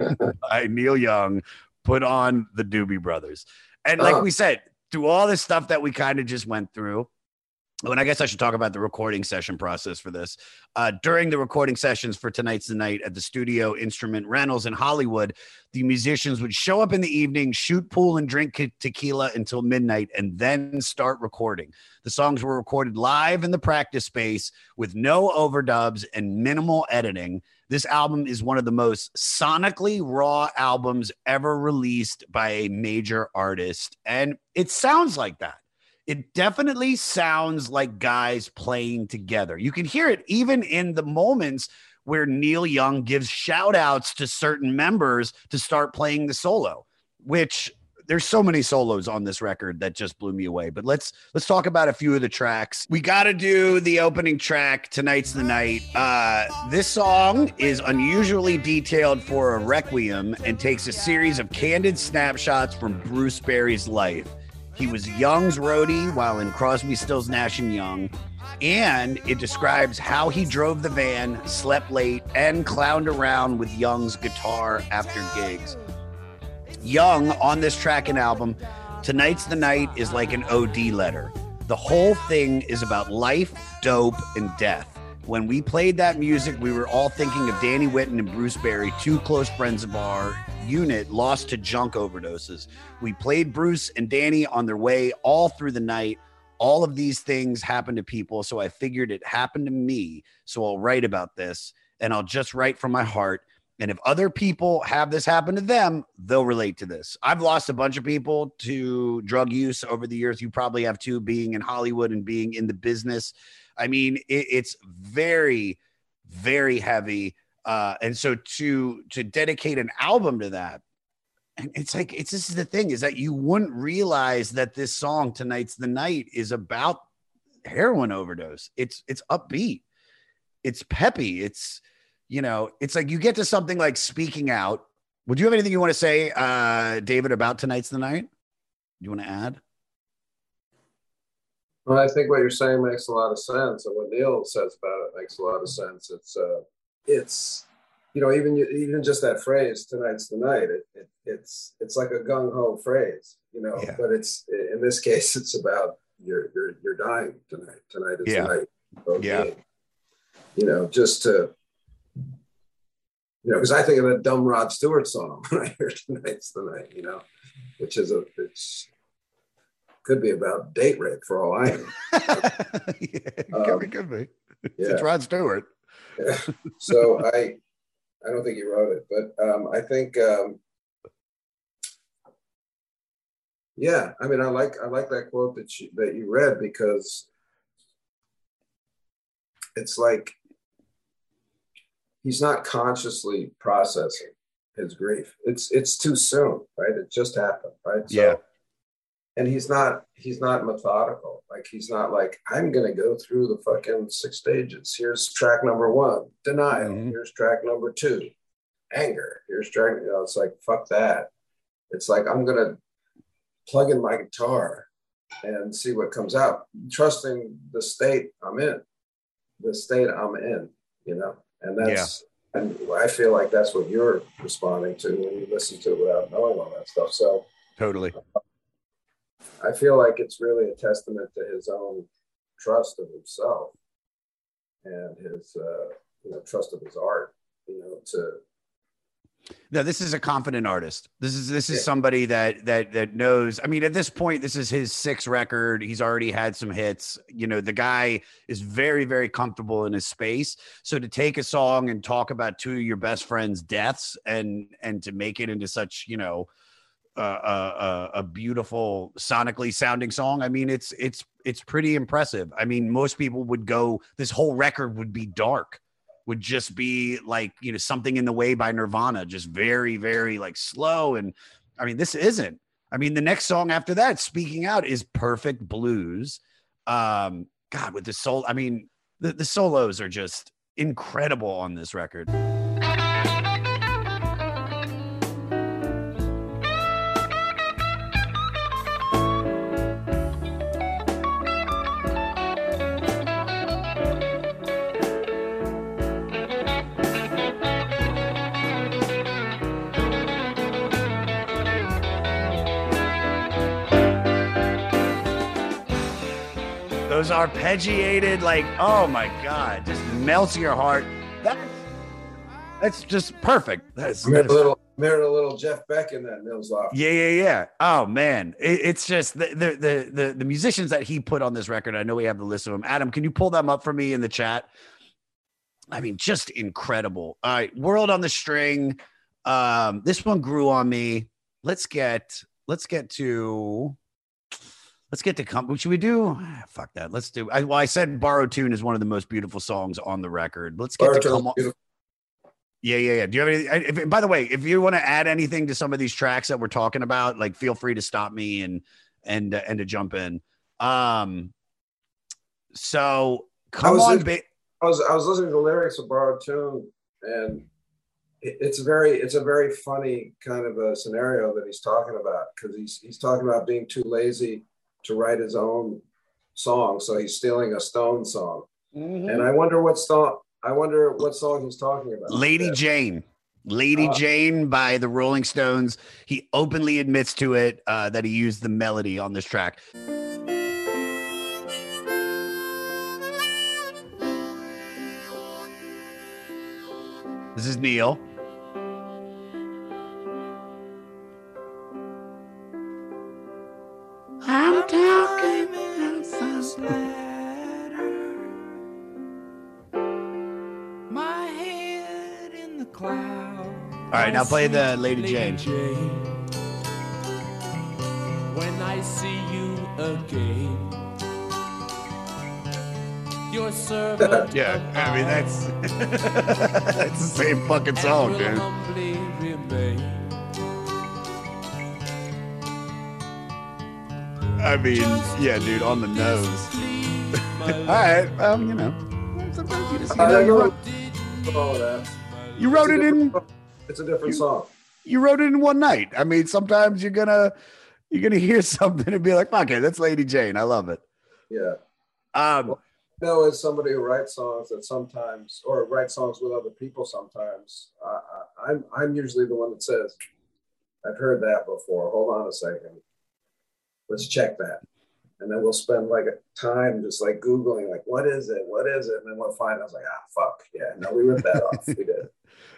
by Neil Young. Put on the Doobie Brothers." And like oh. we said, through all this stuff that we kind of just went through, and I guess I should talk about the recording session process for this. Uh, during the recording sessions for Tonight's the Night at the Studio Instrument Rentals in Hollywood, the musicians would show up in the evening, shoot pool and drink tequila until midnight, and then start recording. The songs were recorded live in the practice space with no overdubs and minimal editing. This album is one of the most sonically raw albums ever released by a major artist, and it sounds like that. It definitely sounds like guys playing together. You can hear it even in the moments where Neil Young gives shout outs to certain members to start playing the solo, which there's so many solos on this record that just blew me away. But let's let's talk about a few of the tracks. We got to do the opening track, Tonight's the Night. Uh, this song is unusually detailed for a requiem and takes a series of candid snapshots from Bruce Berry's life. He was Young's roadie while in Crosby, Stills, Nash and Young, and it describes how he drove the van, slept late, and clowned around with Young's guitar after gigs. Young, on this track and album, Tonight's the Night is like an O D letter. The whole thing is about life, dope, and death. When we played that music, we were all thinking of Danny Whitten and Bruce Berry, two close friends of our unit, lost to junk overdoses. We played Bruce and Danny on their way all through the night. All of these things happen to people, so I figured it happened to me, so I'll write about this, and I'll just write from my heart. And if other people have this happen to them, they'll relate to this. I've lost a bunch of people to drug use over the years. You probably have too, being in Hollywood and being in the business. I mean, it, it's very, very heavy. Uh, and so to to dedicate an album to that, and it's like, it's this is the thing, is that you wouldn't realize that this song, Tonight's the Night, is about heroin overdose. It's it's upbeat. It's peppy. It's, you know, it's like you get to something like Speaking Out. Would you have anything you want to say, uh, David, about Tonight's the Night? You want to add? Well, I think what you're saying makes a lot of sense, and what Neil says about it makes a lot of sense. It's, uh, it's, you know, even even just that phrase, "Tonight's the night." It, it, it's it's like a gung ho phrase, you know. Yeah. But it's in this case, it's about you're you're you're dying tonight. Tonight is yeah. the night. Okay. Yeah. You know, just to, you know, because I think of that dumb Rod Stewart song when I hear "Tonight's the Night," you know, which is a it's. Could be about date rape for all I know. yeah, it um, could be, could be. Yeah. It's Rod Stewart. Yeah. So I, I don't think he wrote it, but um, I think, um, yeah. I mean, I like I like that quote that you that you read, because it's like he's not consciously processing his grief. It's it's too soon, right? It just happened, right? So, yeah. And he's not, he's not methodical. Like, he's not like, I'm going to go through the fucking six stages. Here's track number one, denial. Mm-hmm. Here's track number two, anger. Here's track, you know, it's like, fuck that. It's like, I'm going to plug in my guitar and see what comes out, trusting the state I'm in, the state I'm in, you know? And that's, yeah. and I feel like that's what you're responding to when you listen to it without knowing all that stuff. So totally. I feel like it's really a testament to his own trust of himself and his, uh, you know, trust of his art, you know, to. No, this is a confident artist. This is, this is yeah. somebody that, that, that knows, I mean, at this point, this is his sixth record. He's already had some hits. You know, the guy is very, very comfortable in his space. So to take a song and talk about two of your best friends' deaths and, and to make it into such, you know, Uh, a, a beautiful sonically sounding song. I mean, it's it's it's pretty impressive. I mean, most people would go, this whole record would be dark, would just be like, you know, Something in the Way by Nirvana, just very, very like slow. And I mean, this isn't. I mean, the next song after that, Speaking Out, is perfect blues. Um, God, with the soul, I mean, the, the solos are just incredible on this record. Those arpeggiated, like, oh my God, just melts your heart. That's, that's just perfect. That's, I that's a little, married a little Jeff Beck in that Nils Lofgren. Yeah, yeah, yeah. Oh man, it, it's just the, the the the the musicians that he put on this record. I know we have the list of them. Adam, can you pull them up for me in the chat? I mean, just incredible. All right, World on the String. Um, this one grew on me. Let's get let's get to. Let's get to come. What should we do? Fuck that. Let's do. I, well, I said Borrowed Tune is one of the most beautiful songs on the record. Let's get Borrowed to come on. Yeah, yeah, yeah. Do you have any? If, by the way, if you want to add anything to some of these tracks that we're talking about, like, feel free to stop me and and uh, and to jump in. Um. So come I was on, in, ba- I was I was listening to the lyrics of Borrowed Tune, and it, it's a very it's a very funny kind of a scenario that he's talking about, because he's he's talking about being too lazy to write his own song, so he's stealing a Stone song. Mm-hmm. And I wonder what song I wonder what song he's talking about. Lady yeah. Jane. Lady uh, Jane by the Rolling Stones. He openly admits to it, uh, that he used the melody on this track. This is Neil. I'm talking this ladder, my head in the clouds. All right, now play the Lady Jane. When I see you again, your servant. Yeah, I mean that's that's the same fucking song, dude. I mean, yeah, dude, on the nose. All right, well, you know, sometimes you just, you know, you wrote, you wrote it in. It's a different you, song. You wrote it in one night. I mean, sometimes you're gonna you're gonna hear something and be like, "Fuck it, that's Lady Jane. I love it." Yeah. Um, well, you know, as somebody who writes songs that sometimes, or writes songs with other people sometimes, uh, I'm I'm usually the one that says, "I've heard that before. Hold on a second. Let's check that." And then we'll spend like a time just like Googling, like, what is it? What is it? And then we'll find, I was like, ah, fuck. Yeah, no, we ripped that off. We did.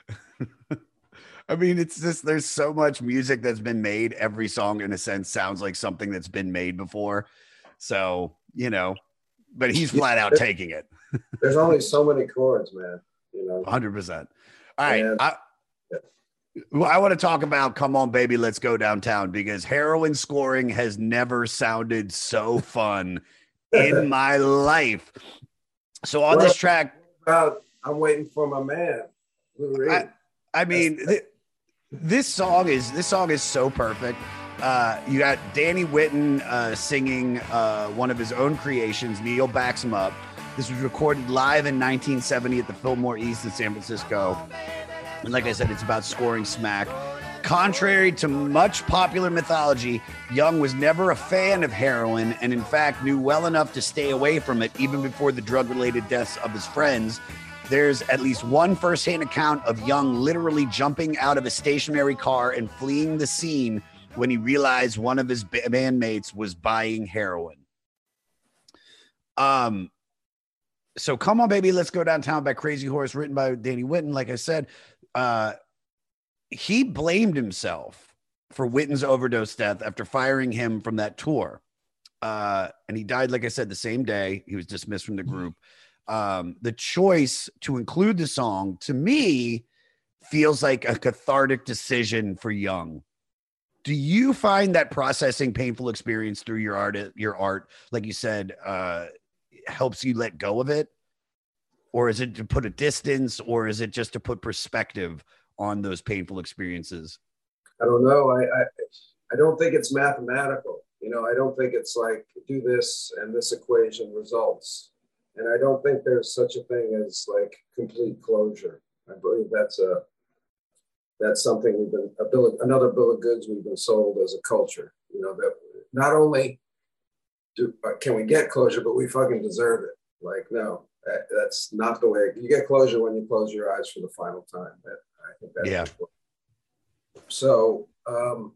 I mean, it's just, there's so much music that's been made. Every song, in a sense, sounds like something that's been made before. So, you know, but he's flat out taking it. There's only so many chords, man. You know, one hundred percent. All right. And, I, Well, I want to talk about Come On Baby, Let's Go Downtown, because heroin scoring has never sounded so fun in my life. So on well, this track, uh, I'm waiting for my man. I, I mean, th- this song is this song is so perfect. Uh, you got Danny Whitten uh, singing uh, one of his own creations. Neil backs him up. This was recorded live in nineteen seventy at the Fillmore East in San Francisco. And like I said, it's about scoring smack. Contrary to much popular mythology, Young was never a fan of heroin and in fact knew well enough to stay away from it even before the drug-related deaths of his friends. There's at least one firsthand account of Young literally jumping out of a stationary car and fleeing the scene when he realized one of his bandmates was buying heroin. Um, so Come On Baby, Let's Go Downtown by Crazy Horse, written by Danny Whitten. Like I said, uh, he blamed himself for Whitten's overdose death after firing him from that tour. Uh, and he died, like I said, the same day. He was dismissed from the group. Um, the choice to include the song, to me, feels like a cathartic decision for Young. Do you find that processing painful experience through your art, your art, like you said, uh, helps you let go of it? Or is it to put a distance, or is it just to put perspective on those painful experiences? I don't know. I, I, I don't think it's mathematical. You know, I don't think it's like do this and this equation results. And I don't think there's such a thing as like complete closure. I believe that's a, that's something we've been, a bill of, another bill of goods we've been sold as a culture. You know, that not only do, can we get closure, but we fucking deserve it. Like, no, that, that's not the way. You get closure when you close your eyes for the final time. That, I think that's yeah. important. So um,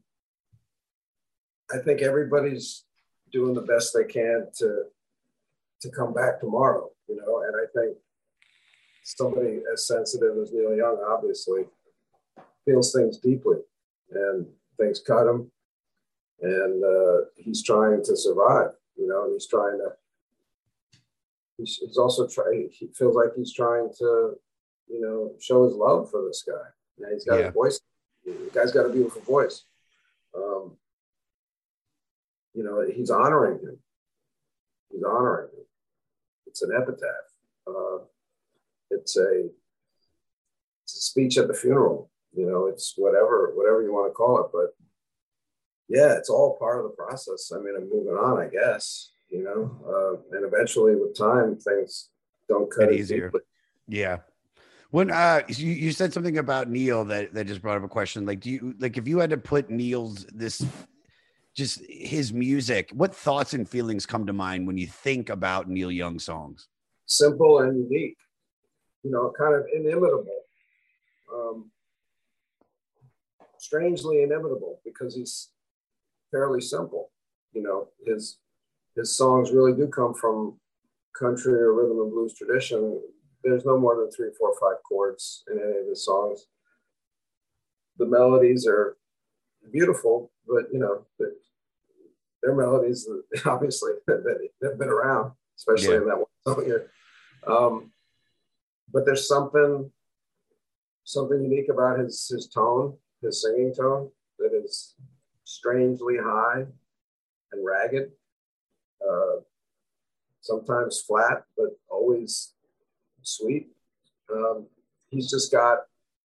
I think everybody's doing the best they can to to come back tomorrow, you know, and I think somebody as sensitive as Neil Young obviously feels things deeply, and things cut him, and uh, he's trying to survive, you know, and he's trying to, he's, he's also trying, he feels like he's trying to, you know, show his love for this guy. You know, he's got yeah. a voice, the guy's got a beautiful voice. Um, you know, he's honoring him. He's honoring him. It's an epitaph. Uh, it's a it's a speech at the funeral. You know, it's whatever whatever you want to call it. But yeah, it's all part of the process. I mean, I'm moving on, I guess. You know, uh, and eventually, with time, things don't cut Get easier. Deeply. Yeah. When uh, you, you said something about Neil that that just brought up a question. Like, do you like if you had to put Neil's this. Just his music, what thoughts and feelings come to mind when you think about Neil Young songs? Simple and unique, you know, kind of inimitable, um, strangely inimitable because he's fairly simple. You know, his his songs really do come from country or rhythm and blues tradition, there's no more than three, four, five chords in any of his songs. The melodies are beautiful, but you know, they're, they're melodies that obviously that they've been around, especially yeah. in that one song here. Um, but there's something something unique about his his tone, his singing tone, that is strangely high and ragged. Uh, sometimes flat, but always sweet. Um, he's just got,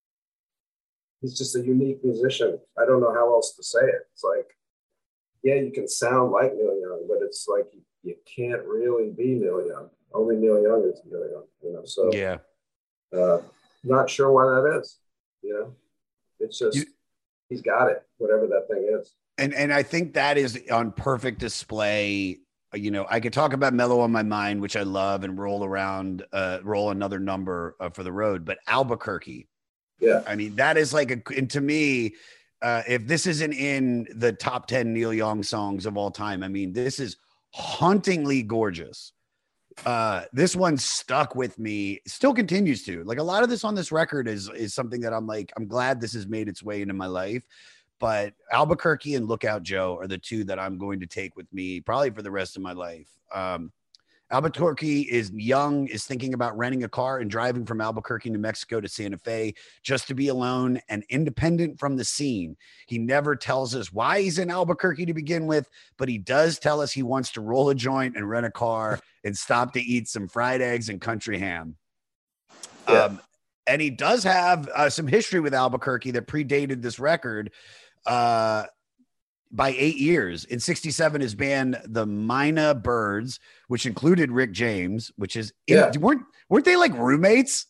he's just a unique musician. I don't know how else to say it. It's like, yeah, you can sound like Neil Young, but it's like you, you can't really be Neil Young. Only Neil Young is Neil Young, you know. So yeah, uh, not sure why that is. You know, it's just you, he's got it, whatever that thing is. And and I think that is on perfect display. You know, I could talk about Mellow on My Mind, which I love, and roll around, uh, roll another number uh, for the road. But Albuquerque, yeah, I mean, that is like a. And to me, uh, if this isn't in the top ten Neil Young songs of all time, I mean, this is hauntingly gorgeous. Uh, this one stuck with me, still continues to. Like a lot of this on this record is is something that I'm like, I'm glad this has made its way into my life. But Albuquerque and Lookout Joe are the two that I'm going to take with me probably for the rest of my life. Um, Albuquerque is young, is thinking about renting a car and driving from Albuquerque, New Mexico to Santa Fe just to be alone and independent from the scene. He never tells us why he's in Albuquerque to begin with, but he does tell us he wants to roll a joint and rent a car and stop to eat some fried eggs and country ham. Yeah. Um, and he does have uh, some history with Albuquerque that predated this record. Uh, by eight years. In sixty-seven, his band, the Mina Birds, which included Rick James, which is, yeah. in, weren't, weren't they like roommates?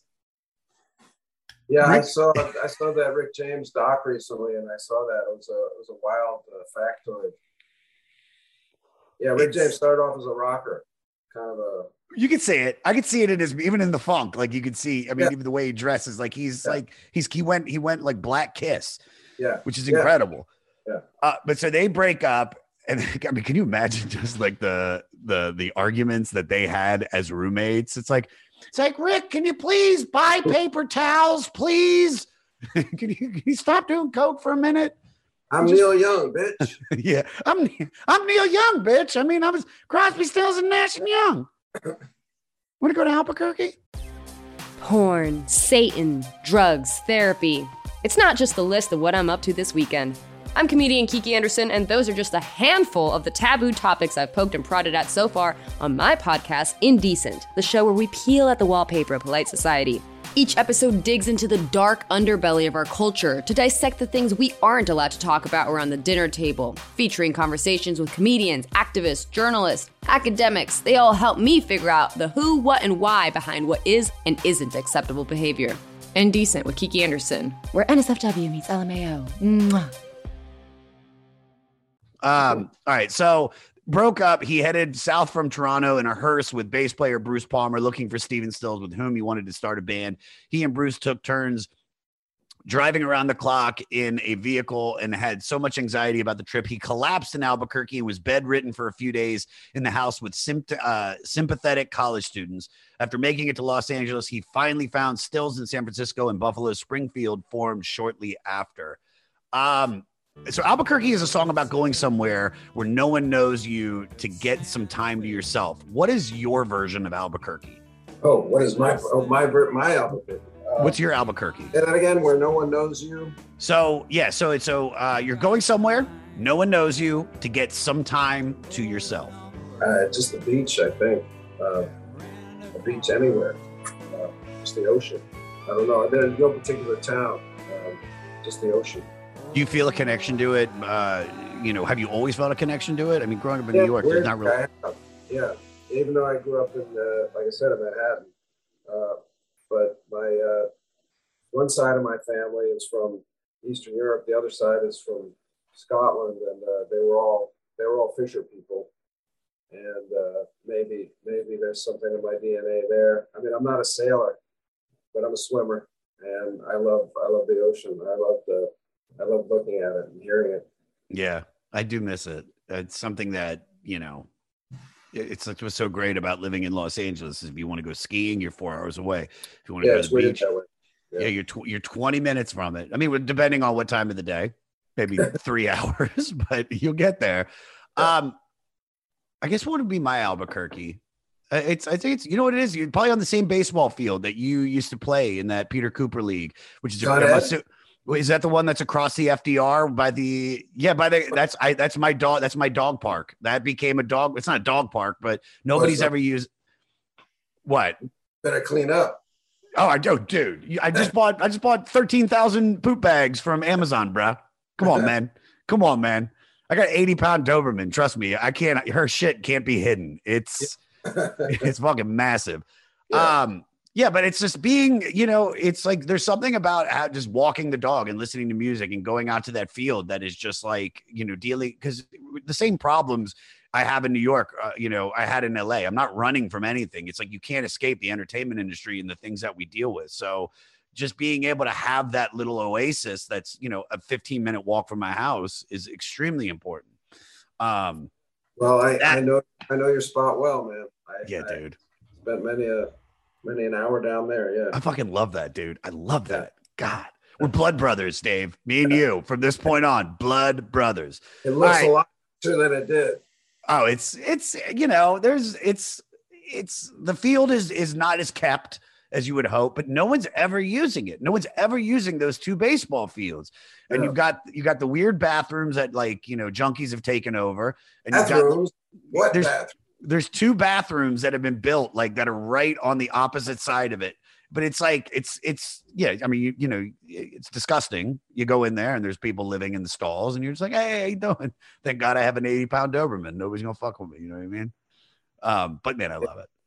Yeah, Rick? I saw I saw that Rick James doc recently, and I saw that. It was a, it was a wild uh, factoid. Yeah, Rick it's, James started off as a rocker, kind of a... You could say it. I could see it in his, even in the funk, like you could see, I mean, yeah. even the way he dresses, like he's yeah. like, he's, he went, he went like Black Kiss. Yeah, which is yeah. incredible. Yeah. Uh, but so they break up, and I mean, can you imagine just like the the the arguments that they had as roommates? It's like, it's like, Rick, can you please buy paper towels, please? can you can you stop doing coke for a minute? I'm just, Neil Young, bitch. yeah, I'm I'm Neil Young, bitch. I mean, I was Crosby, Stills, and Nash and Young. Want to go to Albuquerque? Porn, Satan, drugs, therapy. It's not just the list of what I'm up to this weekend. I'm comedian Kiki Anderson, and those are just a handful of the taboo topics I've poked and prodded at so far on my podcast, Indecent, the show where we peel at the wallpaper of polite society. Each episode digs into the dark underbelly of our culture to dissect the things we aren't allowed to talk about around the dinner table, featuring conversations with comedians, activists, journalists, academics. They all help me figure out the who, what, and why behind what is and isn't acceptable behavior. Indecent with Kiki Anderson, where N S F W meets L M A O. Mwah. Um, all right, so broke up. He headed south from Toronto in a hearse with bass player Bruce Palmer, looking for Stephen Stills, with whom he wanted to start a band. He and Bruce took turns driving around the clock in a vehicle and had so much anxiety about the trip. He collapsed in Albuquerque and was bedridden for a few days in the house with sympt- uh, sympathetic college students. After making it to Los Angeles, he finally found Stills in San Francisco, and Buffalo Springfield formed shortly after. Um, so Albuquerque is a song about going somewhere where no one knows you to get some time to yourself. What is your version of Albuquerque? Oh, what is my oh, my my Albuquerque? Uh, What's your Albuquerque? Say that again, where no one knows you. So yeah, so it's so uh, you're going somewhere, no one knows you, to get some time to yourself. Uh, just the beach, I think. Uh, a beach anywhere, uh, just the ocean. I don't know. There's no particular town, um, just the ocean. Do you feel a connection to it? Uh, you know, have you always felt a connection to it? I mean, growing up in yeah, New York, there's not really. Yeah, even though I grew up in, uh, like I said, in Manhattan. Uh, but my uh, one side of my family is from Eastern Europe. The other side is from Scotland, and uh, they were all they were all fisher people. And uh, maybe maybe there's something in my D N A there. I mean, I'm not a sailor, but I'm a swimmer, and I love I love the ocean. I love the I love looking at it and hearing it. Yeah, I do miss it. It's something that, you know, It's like what's so great about living in Los Angeles is if you want to go skiing, you're four hours away. If you want to Yeah, go it's to the weird beach, that way. yeah, Yeah. you're tw- you're twenty minutes from it. I mean, depending on what time of the day, maybe three hours, but you'll get there. Um, I guess what would be my Albuquerque? Uh, It's I think it's you know what it is. You're probably on the same baseball field that you used to play in that Peter Cooper League, which is Con I'm Ed? assu- is that the one that's across the F D R by the yeah by the that's I that's my dog that's my dog park that became a dog. It's not a dog park, but nobody's not- ever used what. Better clean up. Oh, I do, dude. You- I just bought. I just bought thirteen thousand poop bags from Amazon, bro. Come on, man. Come on, man. I got eighty pound Doberman. Trust me, I can't. Her shit can't be hidden. It's it's fucking massive. Yeah. Um, yeah, but it's just being. You know, it's like there's something about how just walking the dog and listening to music and going out to that field that is just like you know dealing because the same problems I have in New York, uh, you know, I had in L A. I'm not running from anything. It's like you can't escape the entertainment industry and the things that we deal with. So just being able to have that little oasis that's, you know, a fifteen minute walk from my house is extremely important. Um, Well, I, that- I know I know your spot well, man. I, yeah, I dude. spent many a many an hour down there. Yeah. I fucking love that, dude. I love that. God, we're blood brothers, Dave. Me and you from this point on, blood brothers. It looks All right. a lot better than it did. Oh, it's it's you know, there's it's it's the field is is not as kept as you would hope, but no one's ever using it. No one's ever using those two baseball fields. And Yeah. you've got you got the weird bathrooms that like, you know, junkies have taken over. And you've got Bathrooms. What there's bathroom? there's two bathrooms that have been built like that are right on the opposite side of it. But it's like it's it's yeah, I mean, you, you know, it's disgusting. You go in there and there's people living in the stalls, and you're just like, hey, how you doing? Thank God I have an eighty pound Doberman. Nobody's gonna fuck with me. You know what I mean? Um, but man, I love it.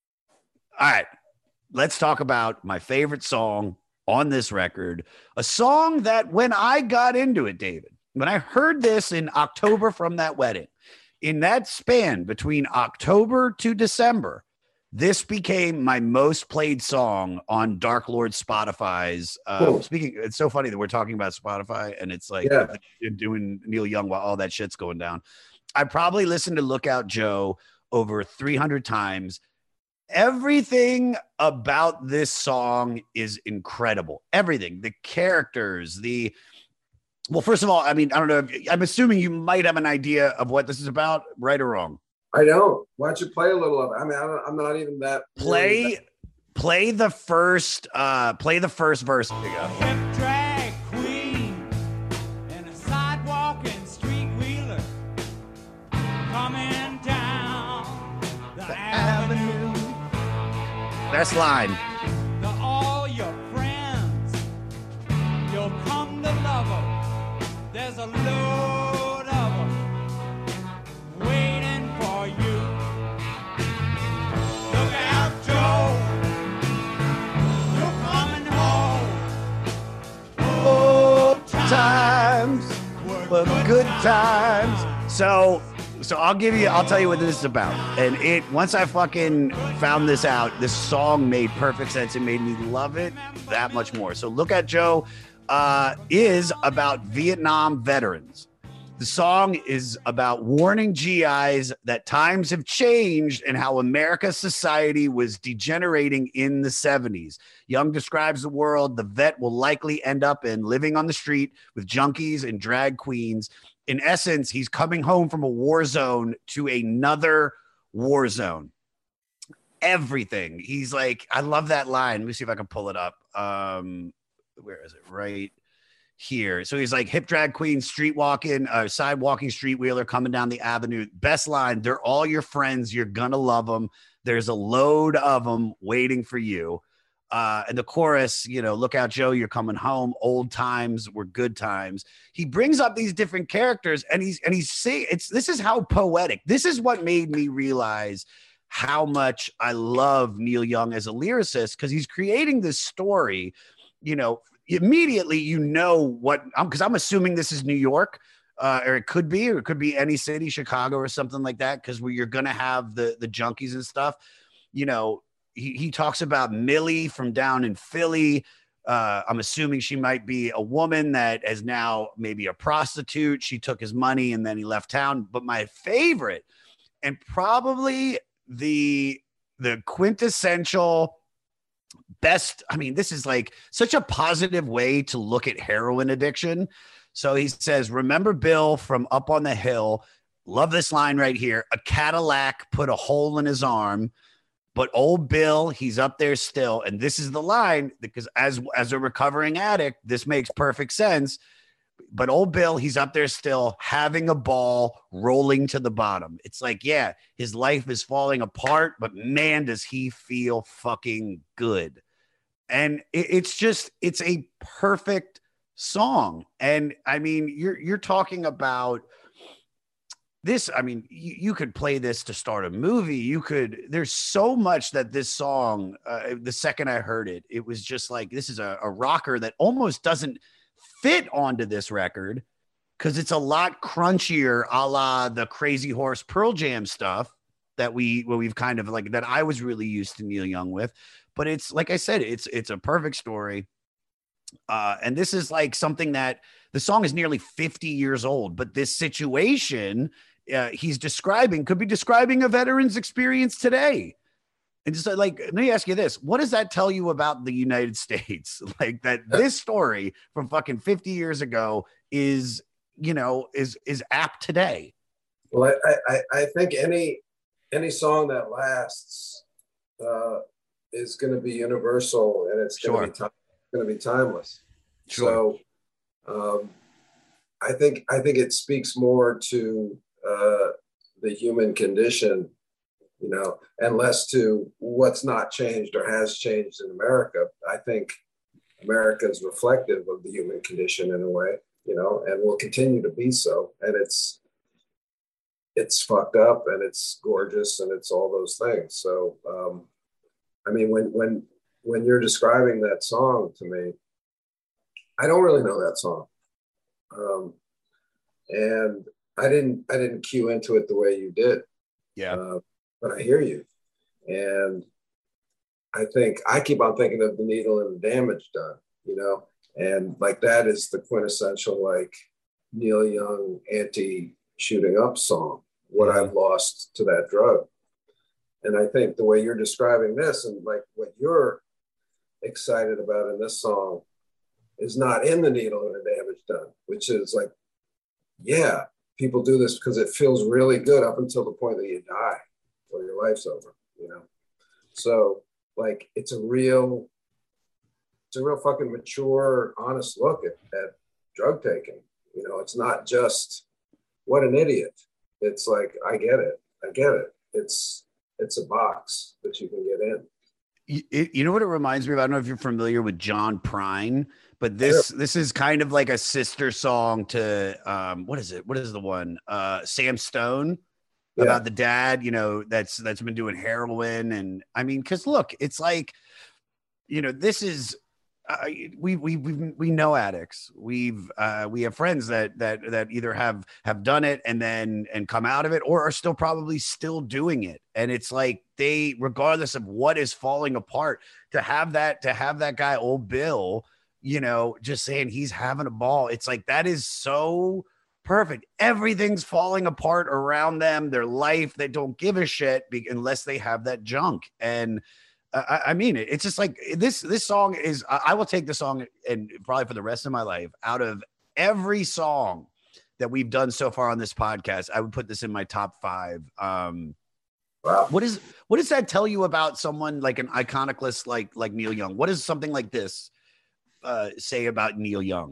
All right, let's talk about my favorite song on this record. A song that when I got into it, David, when I heard this in October from that wedding, in that span between October to December, this became my most played song on Dark Lord Spotify's. Uh, Cool. Speaking, it's so funny that we're talking about Spotify and it's like Yeah. you're doing Neil Young while all that shit's going down. I probably listened to Lookout Joe over three hundred times. Everything about this song is incredible. Everything, the characters, the well, first of all, I mean, I don't know. If, I'm assuming you might have an idea of what this is about, right or wrong. I don't. Why don't you play a little of it? I mean, I don't, I'm not even that. Play, really play the first, uh, play the first verse. There you go. Hip drag queen and a sidewalking street wheeler coming down the, avenue. Best line. To all your friends, you'll come to love her. There's a load of them waiting for you. Look out, Joe. You're coming home. Old times were good times. So, so I'll give you, I'll tell you what this is about. And it, once I fucking found this out, this song made perfect sense. It made me love it that much more. So Look at Joe uh, is about Vietnam veterans. The song is about warning G Is that times have changed and how America's society was degenerating in the seventies. Young describes the world the vet will likely end up in, living on the street with junkies and drag queens. In essence, he's coming home from a war zone to another war zone. Everything. He's like, I love that line. Let me see if I can pull it up. Um, where is it? Right here. So he's like hip drag queen, street walking, uh, side walking street wheeler coming down the avenue. Best line. They're all your friends. You're going to love them. There's a load of them waiting for you. Uh, and the chorus, you know, look out, Joe, you're coming home. Old times were good times. He brings up these different characters and he's, and he's saying it's, this is how poetic, this is what made me realize how much I love Neil Young as a lyricist. Cause he's creating this story, you know, immediately, you know what I'm, cause I'm assuming this is New York, uh, or it could be, or it could be any city, Chicago or something like that. Cause where you're going to have the, the junkies and stuff, you know, he, he talks about Millie from down in Philly. Uh, I'm assuming she might be a woman that is now maybe a prostitute. She took his money and then he left town. But my favorite and probably the the quintessential best. I mean, this is like such a positive way to look at heroin addiction. So he says, remember Bill from Up on the Hill? Love this line right here. A Cadillac put a hole in his arm, but old Bill, he's up there still. And this is the line, because as, as a recovering addict, this makes perfect sense. But old Bill, he's up there still having a ball, rolling to the bottom. It's like, yeah, his life is falling apart, but man, does he feel fucking good. And it, it's just, it's a perfect song. And I mean, you're, you're talking about this. I mean, you, you could play this to start a movie. You could, there's so much that this song, uh, the second I heard it, it was just like, this is a, a rocker that almost doesn't fit onto this record because it's a lot crunchier, a la the Crazy Horse Pearl Jam stuff that we, well, we've kind of like, that I was really used to Neil Young with. But it's, like I said, it's, it's a perfect story. Uh, and this is like something that the song is nearly fifty years old, but this situation uh, he's describing could be describing a veteran's experience today. And just like, let me ask you this. What does that tell you about the United States? Like that this story from fucking fifty years ago is, you know, is, is apt today. Well, I, I, I think any, any song that lasts uh, is going to be universal, and it's going to Sure. be, going to be timeless. Sure. So um, I think, I think it speaks more to uh, the human condition, you know, and less to what's not changed or has changed in America. I think America is reflective of the human condition in a way, you know, and will continue to be so. And it's, it's fucked up and it's gorgeous and it's all those things. So, um, I mean, when, when, when you're describing that song to me, I don't really know that song. Um, and I didn't, I didn't cue into it the way you did. Yeah. Uh, but I hear you. And I think, I keep on thinking of The Needle and the Damage Done, you know, and like that is the quintessential, like Neil Young anti-shooting up song, what I've lost to that drug. And I think the way you're describing this and like what you're excited about in this song is not in The Needle and the Damage Done, which is like, yeah, people do this because it feels really good up until the point that you die or your life's over, you know? So like, it's a real, it's a real fucking mature, honest look at, at drug taking. You know, it's not just what an idiot. It's like, I get it. I get it. It's, it's a box that you can get in. You, you know what it reminds me of? I don't know if you're familiar with John Prine, but this Sure. this is kind of like a sister song to um what is it? What is the one? Uh Sam Stone Yeah. about the dad, you know, that's that's been doing heroin. And I mean, because look, it's like, you know, this is uh, we we we we know addicts. We've uh, we have friends that that that either have have done it and then and come out of it, or are still probably still doing it. And it's like they, regardless of what is falling apart, to have that to have that guy, old Bill, you know, just saying he's having a ball. It's like that is so perfect. Everything's falling apart around them. Their life, they don't give a shit be- unless they have that junk. And I, I mean, it. It's just like this. This song is. I, I will take the song and probably for the rest of my life. Out of every song that we've done so far on this podcast, I would put this in my top five. Um, wow. What is what does that tell you about someone like an iconiclist like like Neil Young? What does something like this uh, say about Neil Young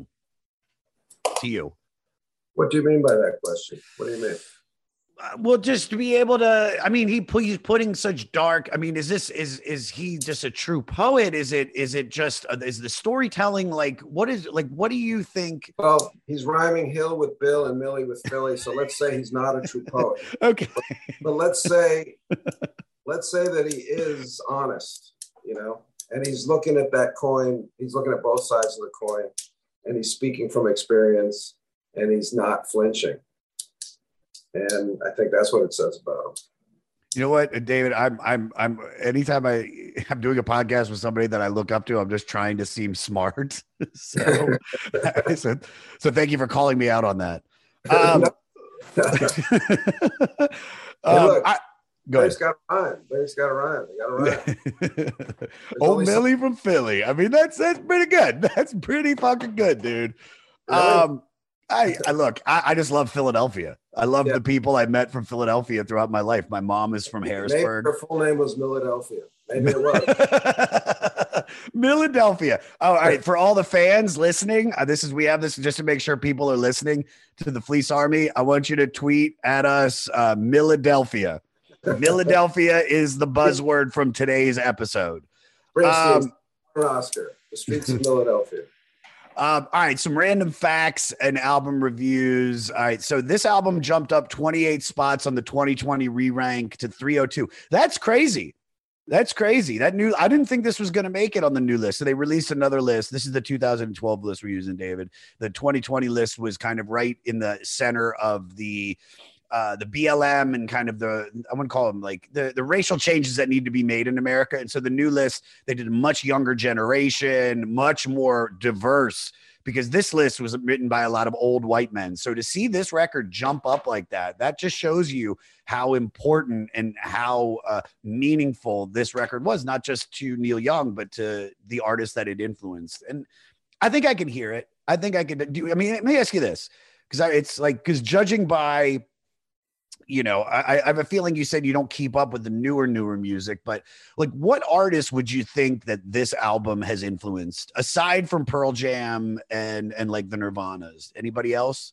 to you? What do you mean by that question? What do you mean? Uh, well, just to be able to, I mean, he put, he's putting such dark. I mean, is this, is, is he just a true poet? Is it, is it just, uh, is the storytelling like, what is, like, what do you think? Well, he's rhyming Hill with Bill and Millie with Philly. So let's say he's not a true poet. Okay. But, but let's say, let's say that he is honest, you know, and he's looking at that coin. He's looking at both sides of the coin and he's speaking from experience and he's not flinching. And I think that's what it says about him. You know what, David, I'm, I'm, I'm, anytime I, I'm doing a podcast with somebody that I look up to, I'm just trying to seem smart. so, so, so thank you for calling me out on that. Um, Hey, look, I, go Blake's ahead. got a rhyme. Blake's got a rhyme. They got a rhyme. Old Millie from Philly. I mean, that's that's pretty good. That's pretty fucking good, dude. Um, I, I look, I, I just love Philadelphia. I love Yeah. the people I met from Philadelphia throughout my life. My mom is from Maybe Harrisburg. her full name was Philadelphia. Maybe it was. Philadelphia. Oh, all right. For all the fans listening, uh, this is we have this just to make sure people are listening to the Fleece Army. I want you to tweet at us, uh, Philadelphia. Philadelphia is the buzzword from today's episode. Springsteen's Um, Oscar. The streets of Philadelphia. Um, all right, some random facts and album reviews. All right, so this album jumped up twenty-eight spots on the twenty twenty re-rank to three oh two. That's crazy. That's crazy. That new, I didn't think this was going to make it on the new list. So they released another list. This is the two thousand twelve list we're using, David. The twenty twenty list was kind of right in the center of the uh, the B L M and kind of the, I wouldn't call them like the, the racial changes that need to be made in America. And so the new list, they did a much younger generation, much more diverse, because this list was written by a lot of old white men. So to see this record jump up like that, that just shows you how important and how uh, meaningful this record was, not just to Neil Young, but to the artists that it influenced. And I think I can hear it. I think I could do, I mean, let me ask you this, because it's like, because judging by, you know, I, I have a feeling you said you don't keep up with the newer, newer music, but like what artists would you think that this album has influenced aside from Pearl Jam and, and like the Nirvanas? Anybody else?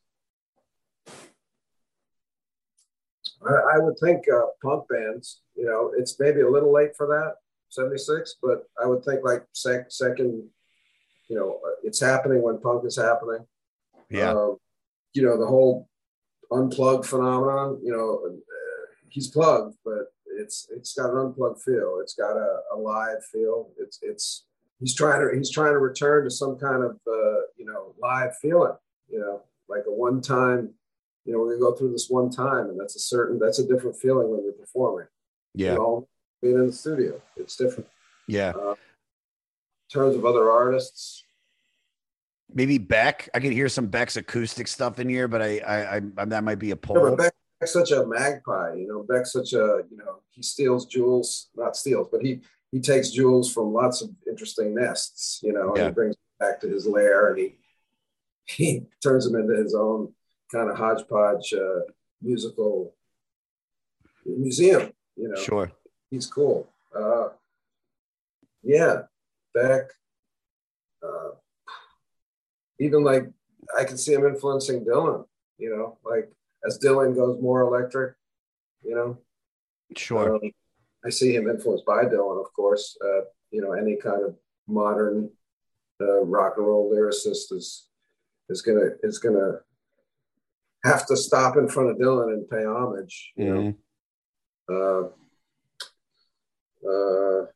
I, I would think uh, punk bands, you know, it's maybe a little late for that, seventy-six, but I would think like sec- second, you know, it's happening when punk is happening. Yeah. Um, you know, the whole unplugged phenomenon, you know, uh, he's plugged, but it's it's got an unplugged feel. It's got a, a live feel. It's it's he's trying to he's trying to return to some kind of uh, you know, live feeling, you know, like a one time, you know, we're gonna go through this one time, and that's a certain that's a different feeling when you're performing. Yeah. You know, being in the studio, it's different. Yeah. Uh, in terms of other artists, maybe Beck. I could hear some Beck's acoustic stuff in here, but I, I, I that might be a yeah, poll. but Beck, Beck's such a magpie, you know. Beck's such a, you know, he steals jewels, not steals, but he he takes jewels from lots of interesting nests, you know, and Yeah. he brings them back to his lair, and he he turns them into his own kind of hodgepodge uh, musical museum, you know. Sure. He's cool. Uh, yeah, Beck. Uh, even like I can see him influencing Dylan, you know, like as Dylan goes more electric, you know. Sure. Um, I see him influenced by Dylan, of course. Uh, you know, any kind of modern uh, rock and roll lyricist is is gonna is gonna have to stop in front of Dylan and pay homage, you Mhm. know. Uh, uh,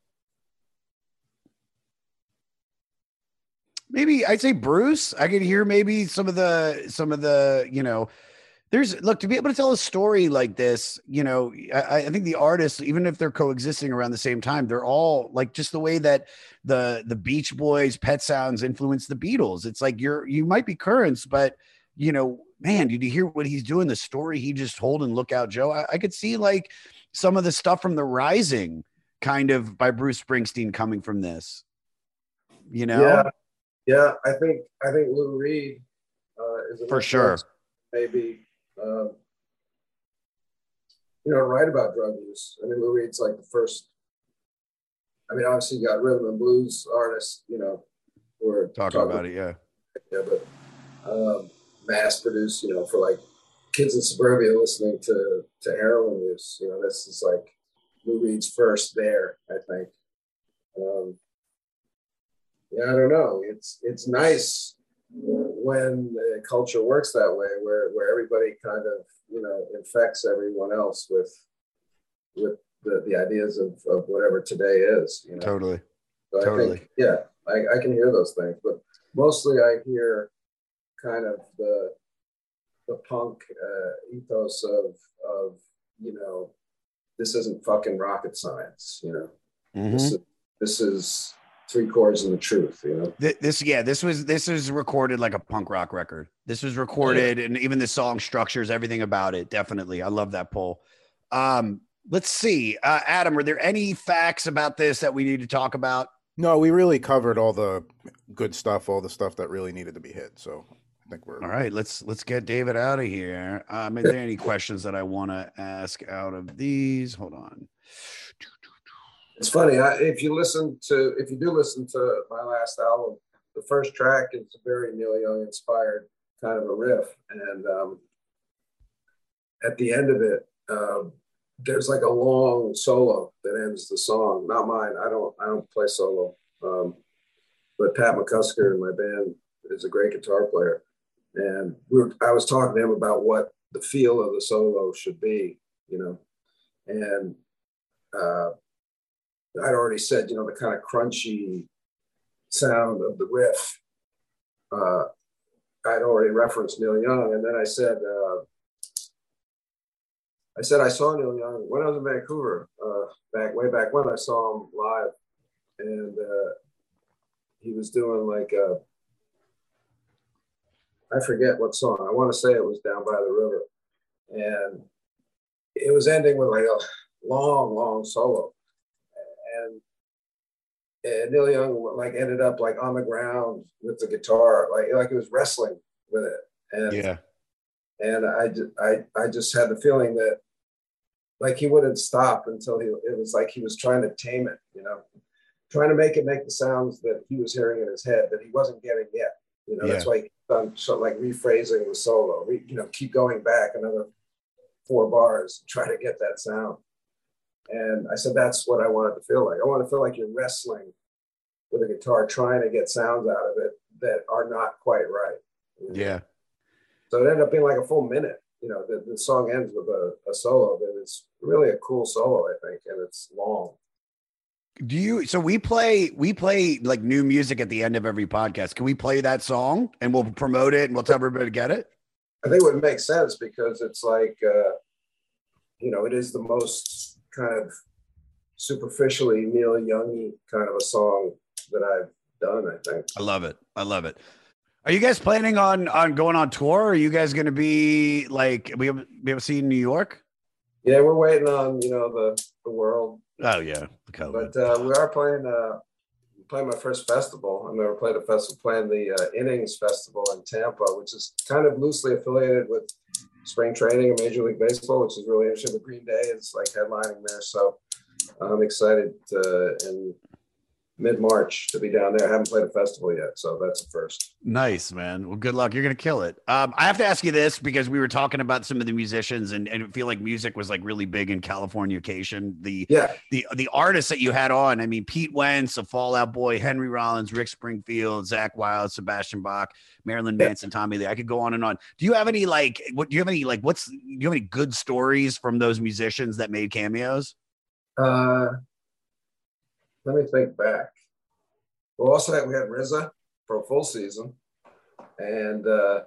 Maybe I'd say Bruce. I could hear maybe some of the some of the, you know, there's look to be able to tell a story like this, you know, I, I think the artists, even if they're coexisting around the same time, they're all like just the way that the the Beach Boys, Pet Sounds influenced the Beatles. It's like you're you might be currents, but you know, man, did you hear what he's doing? The story he just told in Lookout Joe. I, I could see like some of the stuff from The Rising, kind of by Bruce Springsteen, coming from this. You know. Yeah. Yeah, I think I think Lou Reed uh, is a For sure. Maybe um, you know, write about drug use. I mean, Lou Reed's like the first. I mean, obviously, you got rhythm and blues artists, you know, who are Talking about it, yeah. Yeah, but um, mass produced, you know, for like kids in suburbia listening to to heroin use. You know, this is like Lou Reed's first there, I think. Um, Yeah, I don't know. It's it's nice when the culture works that way, where where everybody kind of, you know, infects everyone else with with the, the ideas of, of whatever today is. You know? Totally. So I Totally. think, yeah, I, I can hear those things, but mostly I hear kind of the the punk uh, ethos of of you know, this isn't fucking rocket science. You know, Mhm. this is this is three chords and the truth, you know. Th- This, yeah, this was this was recorded like a punk rock record. This was recorded, and even the song structures, everything about it. Definitely, I love that poll. Um, let's see, uh, Adam, are there any facts about this that we need to talk about? No, we really covered all the good stuff, all the stuff that really needed to be hit. So I think we're All right. Let's let's get David out of here. Um, are there any questions that I want to ask out of these? Hold on. It's funny. I, if you listen to, if you do listen to my last album, the first track is a very Neil Young inspired kind of a riff, and um, at the end of it, um, there's like a long solo that ends the song. Not mine. I don't. I don't play solo. Um, but Pat McCusker in my band is a great guitar player, and we were, I was talking to him about what the feel of the solo should be, you know, and. Uh, I'd already said, you know, the kind of crunchy sound of the riff. Uh, I'd already referenced Neil Young, and then I said, uh, I said I saw Neil Young when I was in Vancouver, uh, back way back when I saw him live, and uh, he was doing like a, I forget what song. I want to say it was Down by the River, and it was ending with like a long, long solo. And, and Neil Young like ended up like on the ground with the guitar, like like he was wrestling with it. And yeah, and I just I I just had the feeling that like he wouldn't stop until he it was like he was trying to tame it, you know, trying to make it make the sounds that he was hearing in his head that he wasn't getting yet. You know, Yeah. that's why he kept on so like rephrasing the solo, Re, you know, keep going back another four bars, try to get that sound. And I said, that's what I wanted to feel like. I want to feel like you're wrestling with a guitar, trying to get sounds out of it that are not quite right. Yeah. So it ended up being like a full minute. You know, the, the song ends with a, a solo that is really a cool solo, I think, and it's long. Do you? So we play we play like new music at the end of every podcast. Can we play that song and we'll promote it and we'll tell everybody to get it? I think it would make sense because it's like, uh, you know, it is the most kind of superficially Neil Young-y kind of a song that I've done, I think. I love it. I love it. Are you guys planning on on going on tour? Are you guys going to be like we have we have seen New York? Yeah, we're waiting on, you know, the the world. Oh yeah, the COVID. But uh, we are playing uh, playing my first festival. I've never played a festival. Playing the uh, Innings Festival in Tampa, which is kind of loosely affiliated with spring training and Major League Baseball, which is really interesting. The Green Day is like headlining there, so I'm excited uh, in mid-March to be down there. I haven't played a festival yet, so that's the first. Nice, man. Well, good luck. You're going to kill it. Um, I have to ask you this because we were talking about some of the musicians and, and I feel like music was like really big in Californication. The, yeah. the, the artists that you had on, I mean, Pete Wentz, a Fall Out Boy, Henry Rollins, Rick Springfield, Zach Wilde, Sebastian Bach, Marilyn Manson, Tommy Lee. I could go on and on. Do you have any, like, what do you have any, like, what's, do you have any good stories from those musicians that made cameos? Uh, let me think back. Well, also we had R Z A for a full season, and uh,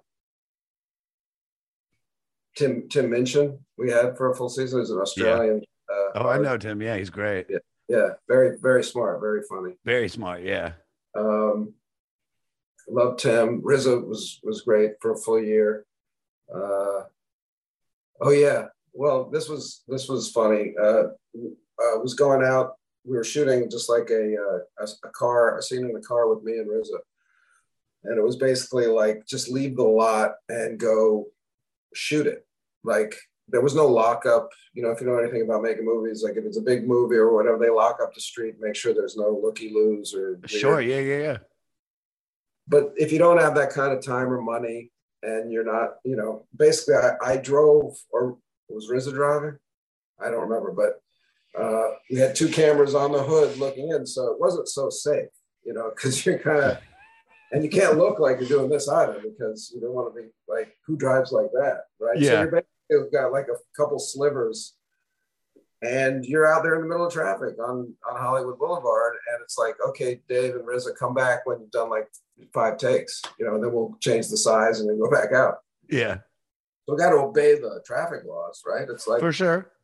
Tim Tim Minchin we had for a full season. He's an Australian. Yeah. Uh, oh, I know Tim. Yeah, he's great. Yeah, yeah, very very smart, very funny. Very smart. Yeah. Um, love Tim. R Z A was was great for a full year. Uh, oh yeah. Well, this was this was funny. Uh, I was going out. We were shooting just like a, uh, a a car, a scene in the car with me and R Z A. And it was basically like, just leave the lot and go shoot it. Like there was no lockup. You know, if you know anything about making movies, like if it's a big movie or whatever, they lock up the street, make sure there's no looky-loos or. Sure. Yeah, yeah, yeah. But if you don't have that kind of time or money and you're not, you know, basically I, I drove, or was R Z A driving? I don't remember, but uh, we had two cameras on the hood looking in, so it wasn't so safe, you know, because you're kind of, and you can't look like you're doing this either because you don't want to be like, who drives like that, right? Yeah. So you're basically got like a couple slivers and you're out there in the middle of traffic on, on Hollywood Boulevard, and it's like, okay, Dave and R Z A, come back when you've done like five takes, you know, and then we'll change the size and then go back out. Yeah. So we got to obey the traffic laws, right? It's like, for sure.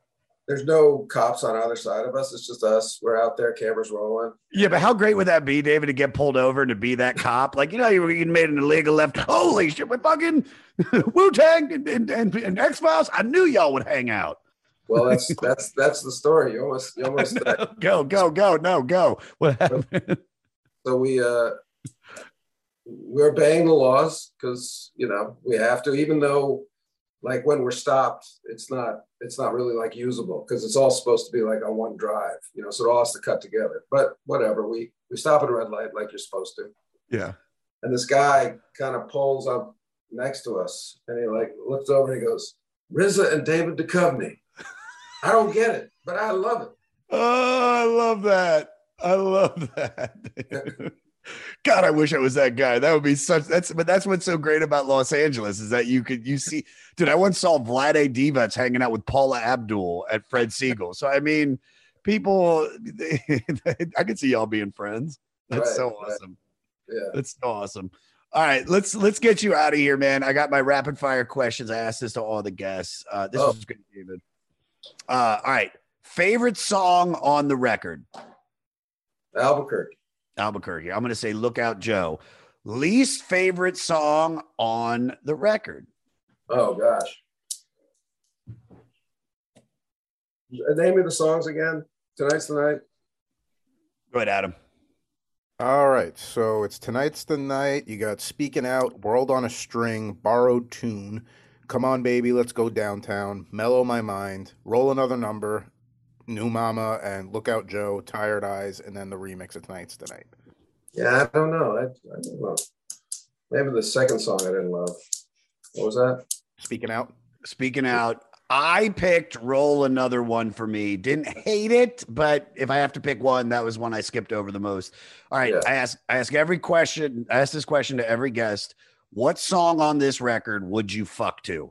there's no cops on either side of us. It's just us. We're out there, cameras rolling. Yeah, but how great would that be, David, to get pulled over and to be that cop? Like, you know, you, you made an illegal left. Holy shit, we're fucking Wu-Tang and, and, and, and X-Files. I knew y'all would hang out. Well, that's that's that's the story. You almost you almost no, go go go no go. What happened? So we uh we're obeying the laws because you know we have to, even though like when we're stopped, it's not it's not really like usable because it's all supposed to be like on one drive, you know. So it all has to cut together. But whatever, we we stop at a red light like you're supposed to. Yeah. And this guy kind of pulls up next to us, and he like looks over and he goes, R Z A and David Duchovny. I don't get it, but I love it. Oh, I love that. I love that. God, I wish I was that guy. That would be such. That's but that's what's so great about Los Angeles is that you could you see. Dude, I once saw Vlade Divac hanging out with Paula Abdul at Fred Siegel. So I mean, people, I could see y'all being friends. That's Right, so right. awesome. Yeah. That's so awesome. All right, let's let's get you out of here, man. I got my rapid fire questions. I asked this to all the guests. Uh, this Oh. was good, David. Uh, all right, favorite song on the record? Albuquerque. Albuquerque. I'm going to say Lookout Joe. Least favorite song on the record? Oh gosh. Name me the songs again. Tonight's the night. Go ahead, Adam. All right, so it's Tonight's the Night. You got Speaking Out, World on a String, Borrowed Tune, Come On Baby, Let's Go Downtown, Mellow My Mind, Roll Another Number, New Mama, and Lookout Joe, Tired Eyes, and then the remix of Tonight's the Night. Yeah, I don't know. I, I don't know. Maybe the second song I didn't love. What was that? Speaking Out. Speaking Out. I picked Roll Another One for me. Didn't hate it, but if I have to pick one, that was one I skipped over the most. All right, Yeah. I ask I ask every question. I ask this question to every guest. What song on this record would you fuck to?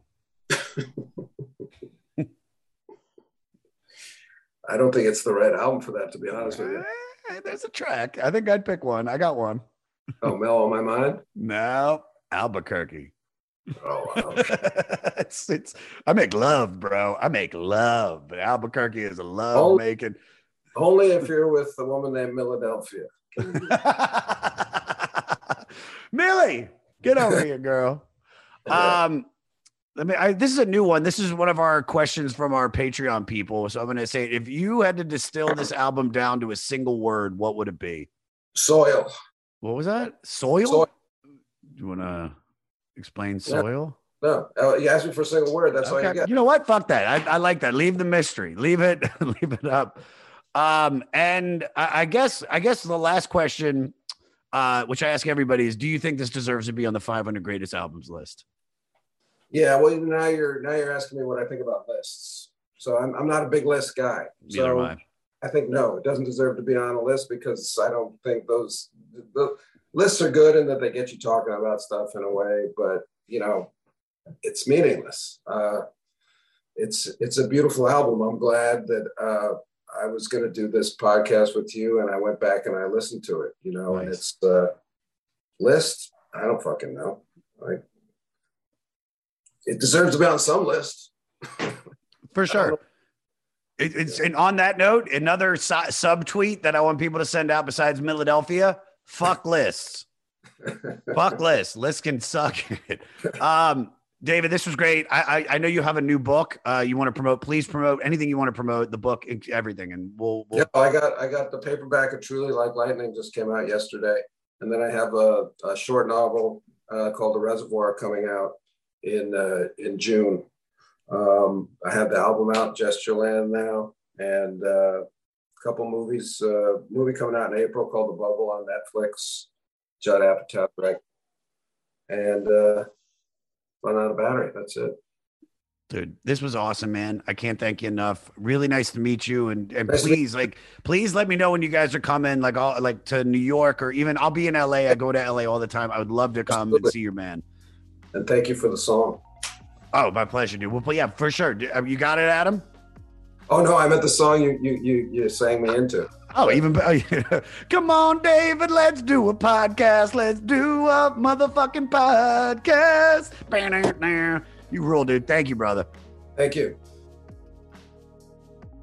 I don't think it's the right album for that, to be honest with you. Eh, There's a track. I think I'd pick one. I got one. Oh, Mellow on My Mind? No, Albuquerque. Oh, wow. it's, it's I make love, bro. I make love. But Albuquerque is a love Oh. making. Only if you're with a woman named Philadelphia. Millie, get over here, girl. Um, let me. I, this is a new one. This is one of our questions from our Patreon people. So I'm going to say, if you had to distill this album down to a single word, what would it be? Soil. What was that? Soil. Soil. Do you want to explain soil? No, uh, you asked me for a single word. That's all you Okay. get. You know what? Fuck that. I, I like that. Leave the mystery. Leave it. Leave it up. Um, and I, I guess I guess the last question, uh, which I ask everybody, is: do you think this deserves to be on the five hundred greatest albums list? Yeah, well, now you're now you're asking me what I think about lists. So I'm I'm not a big list guy. Neither so am I. I think no, it doesn't deserve to be on a list because I don't think those the lists are good in that they get you talking about stuff in a way, but you know, it's meaningless. Uh, it's it's a beautiful album. I'm glad that uh, I was going to do this podcast with you, and I went back and I listened to it. You know, and it's uh, list. I don't fucking know. Like, it deserves to be on some list. For sure. It, it's and on that note, another su- subtweet that I want people to send out besides Philadelphia: fuck lists. Fuck lists. Lists can suck it. Um, David, this was great. I, I I know you have a new book. Uh, you want to promote? Please promote anything you want to promote. The book, everything, and we'll. we'll Yeah, I got I got the paperback of Truly Like Lightning just came out yesterday, and then I have a, a short novel uh, called The Reservoir coming out in uh, in June. Um, I have the album out, Gestureland now, and uh, a couple movies. Uh, movie coming out in April called The Bubble on Netflix. Judd Apatow, right? And uh, run out of battery. That's it. Dude, this was awesome, man. I can't thank you enough. Really nice to meet you. And and Nice to please, like, please let me know when you guys are coming, like, all like to New York, or even I'll be in L A. I go to L A all the time. I would love to come and see your man. And thank you for the song. Oh, my pleasure, dude. Well, but yeah, for sure. You got it, Adam? Oh no, I meant the song you you you you sang me into. Oh, even come on, David, let's do a podcast. Let's do a motherfucking podcast. You rule, dude. Thank you, brother. Thank you.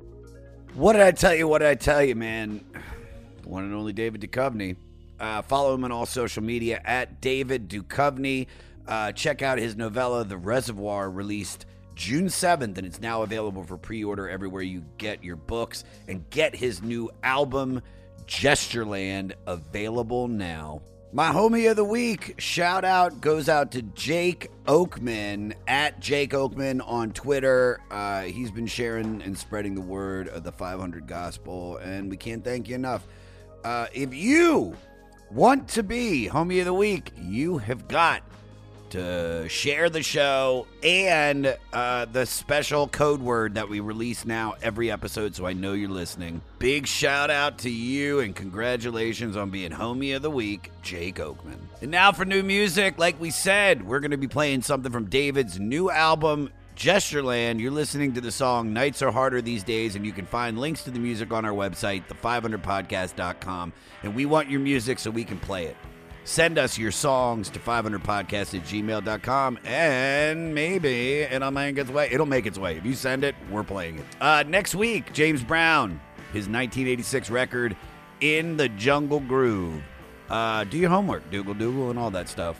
What did I tell you? What did I tell you, man? The one and only David Duchovny. Uh, follow him on all social media at David Duchovny. Uh, check out his novella, The Reservoir, released June seventh, and it's now available for pre-order everywhere you get your books. And get his new album, Gestureland, available now. My homie of the week, shout out goes out to Jake Oakman, at Jake Oakman on Twitter. Uh, he's been sharing and spreading the word of the five hundred Gospel, and we can't thank you enough. Uh, if you want to be homie of the week, you have got to share the show and uh, the special code word that we release now every episode, so I know you're listening. Big shout out to you and congratulations on being homie of the week, Jake Oakman. And now for new music. Like we said, we're going to be playing something from David's new album, Gestureland. You're listening to the song Nights Are Harder These Days, and you can find links to the music on our website, the five hundred podcast dot com. And we want your music so we can play it. Send us your songs to five hundred podcast at gmail dot com, and maybe it'll make its way. It'll make its way. If you send it, we're playing it. Uh, next week, James Brown, his nineteen eighty-six record, In the Jungle Groove. Uh, do your homework, Dougal Dougal, and all that stuff.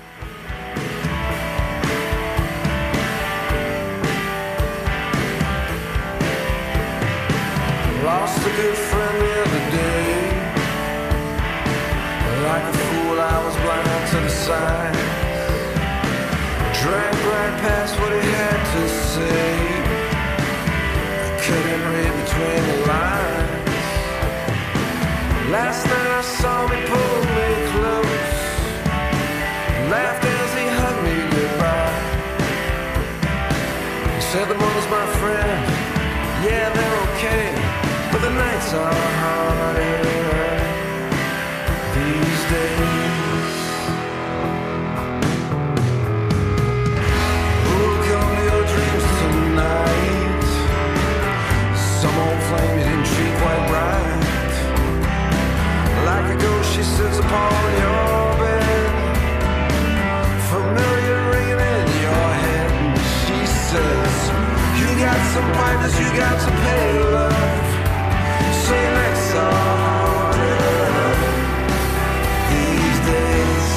Lost a good friend the other day. Like a fool, I was blind to the signs. Drank right past what he had to say. I couldn't read between the lines. Last night I saw him, he pulled me close, laughed as he hugged me goodbye. He said the mother's my friend, yeah, they're okay, but the nights are harder these days. Who'll come to your dreams tonight? Some old flame you didn't treat quite right. Like a ghost she sits upon your bed, familiar ringing in your head, and she says, you got some pipers, you got to pay, love. Say next harder these days.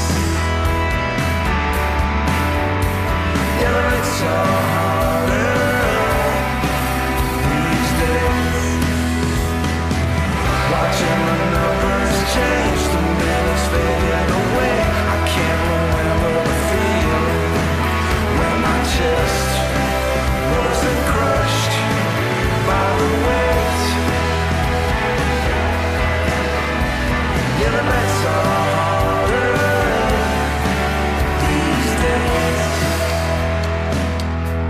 Yeah, the nights are harder these days. Watching the numbers change, the minutes fade away. I can't remember the feeling when my chest wasn't crushed by the weight. Yeah, the nights are harder these days.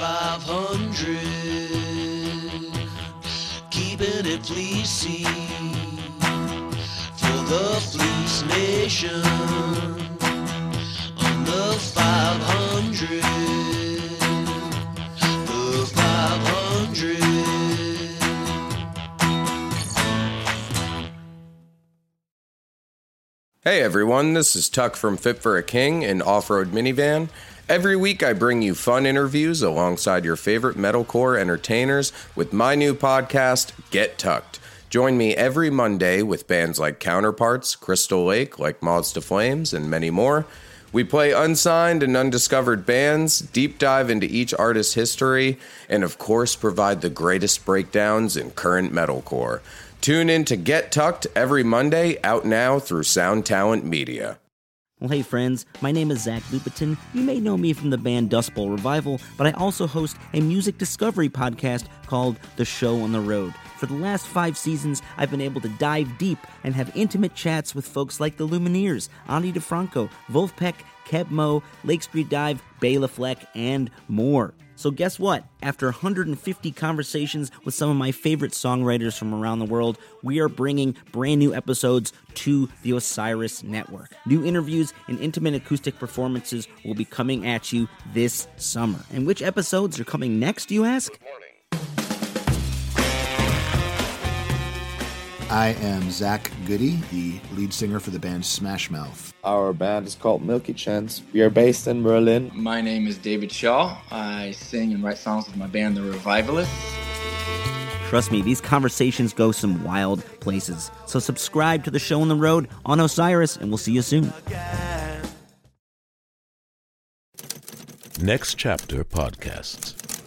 five hundred, keeping it fleecy for the Fleece Nation on the five hundred, the five hundred. Hey everyone, this is Tuck from Fit for a King, an off-road minivan. Every week I bring you fun interviews alongside your favorite metalcore entertainers with my new podcast, Get Tucked. Join me every Monday with bands like Counterparts, Crystal Lake, like Moths to Flames, and many more. We play unsigned and undiscovered bands, deep dive into each artist's history, and of course provide the greatest breakdowns in current metalcore. Tune in to Get Tucked every Monday, out now through Sound Talent Media. Well, hey friends, my name is Zach Lupetin. You may know me from the band Dust Bowl Revival, but I also host a music discovery podcast called The Show on the Road. For the last five seasons, I've been able to dive deep and have intimate chats with folks like the Lumineers, Ani DeFranco, Wolfpack, Keb Mo, Lake Street Dive, Bela Fleck, and more. So guess what? After one hundred fifty conversations with some of my favorite songwriters from around the world, we are bringing brand new episodes to the Osiris Network. New interviews and intimate acoustic performances will be coming at you this summer. And which episodes are coming next, you ask? I am Zach Goody, the lead singer for the band Smash Mouth. Our band is called Milky Chance. We are based in Berlin. My name is David Shaw. I sing and write songs with my band, The Revivalists. Trust me, these conversations go some wild places. So subscribe to The Show on the Road on Osiris, and we'll see you soon. Next Chapter Podcasts.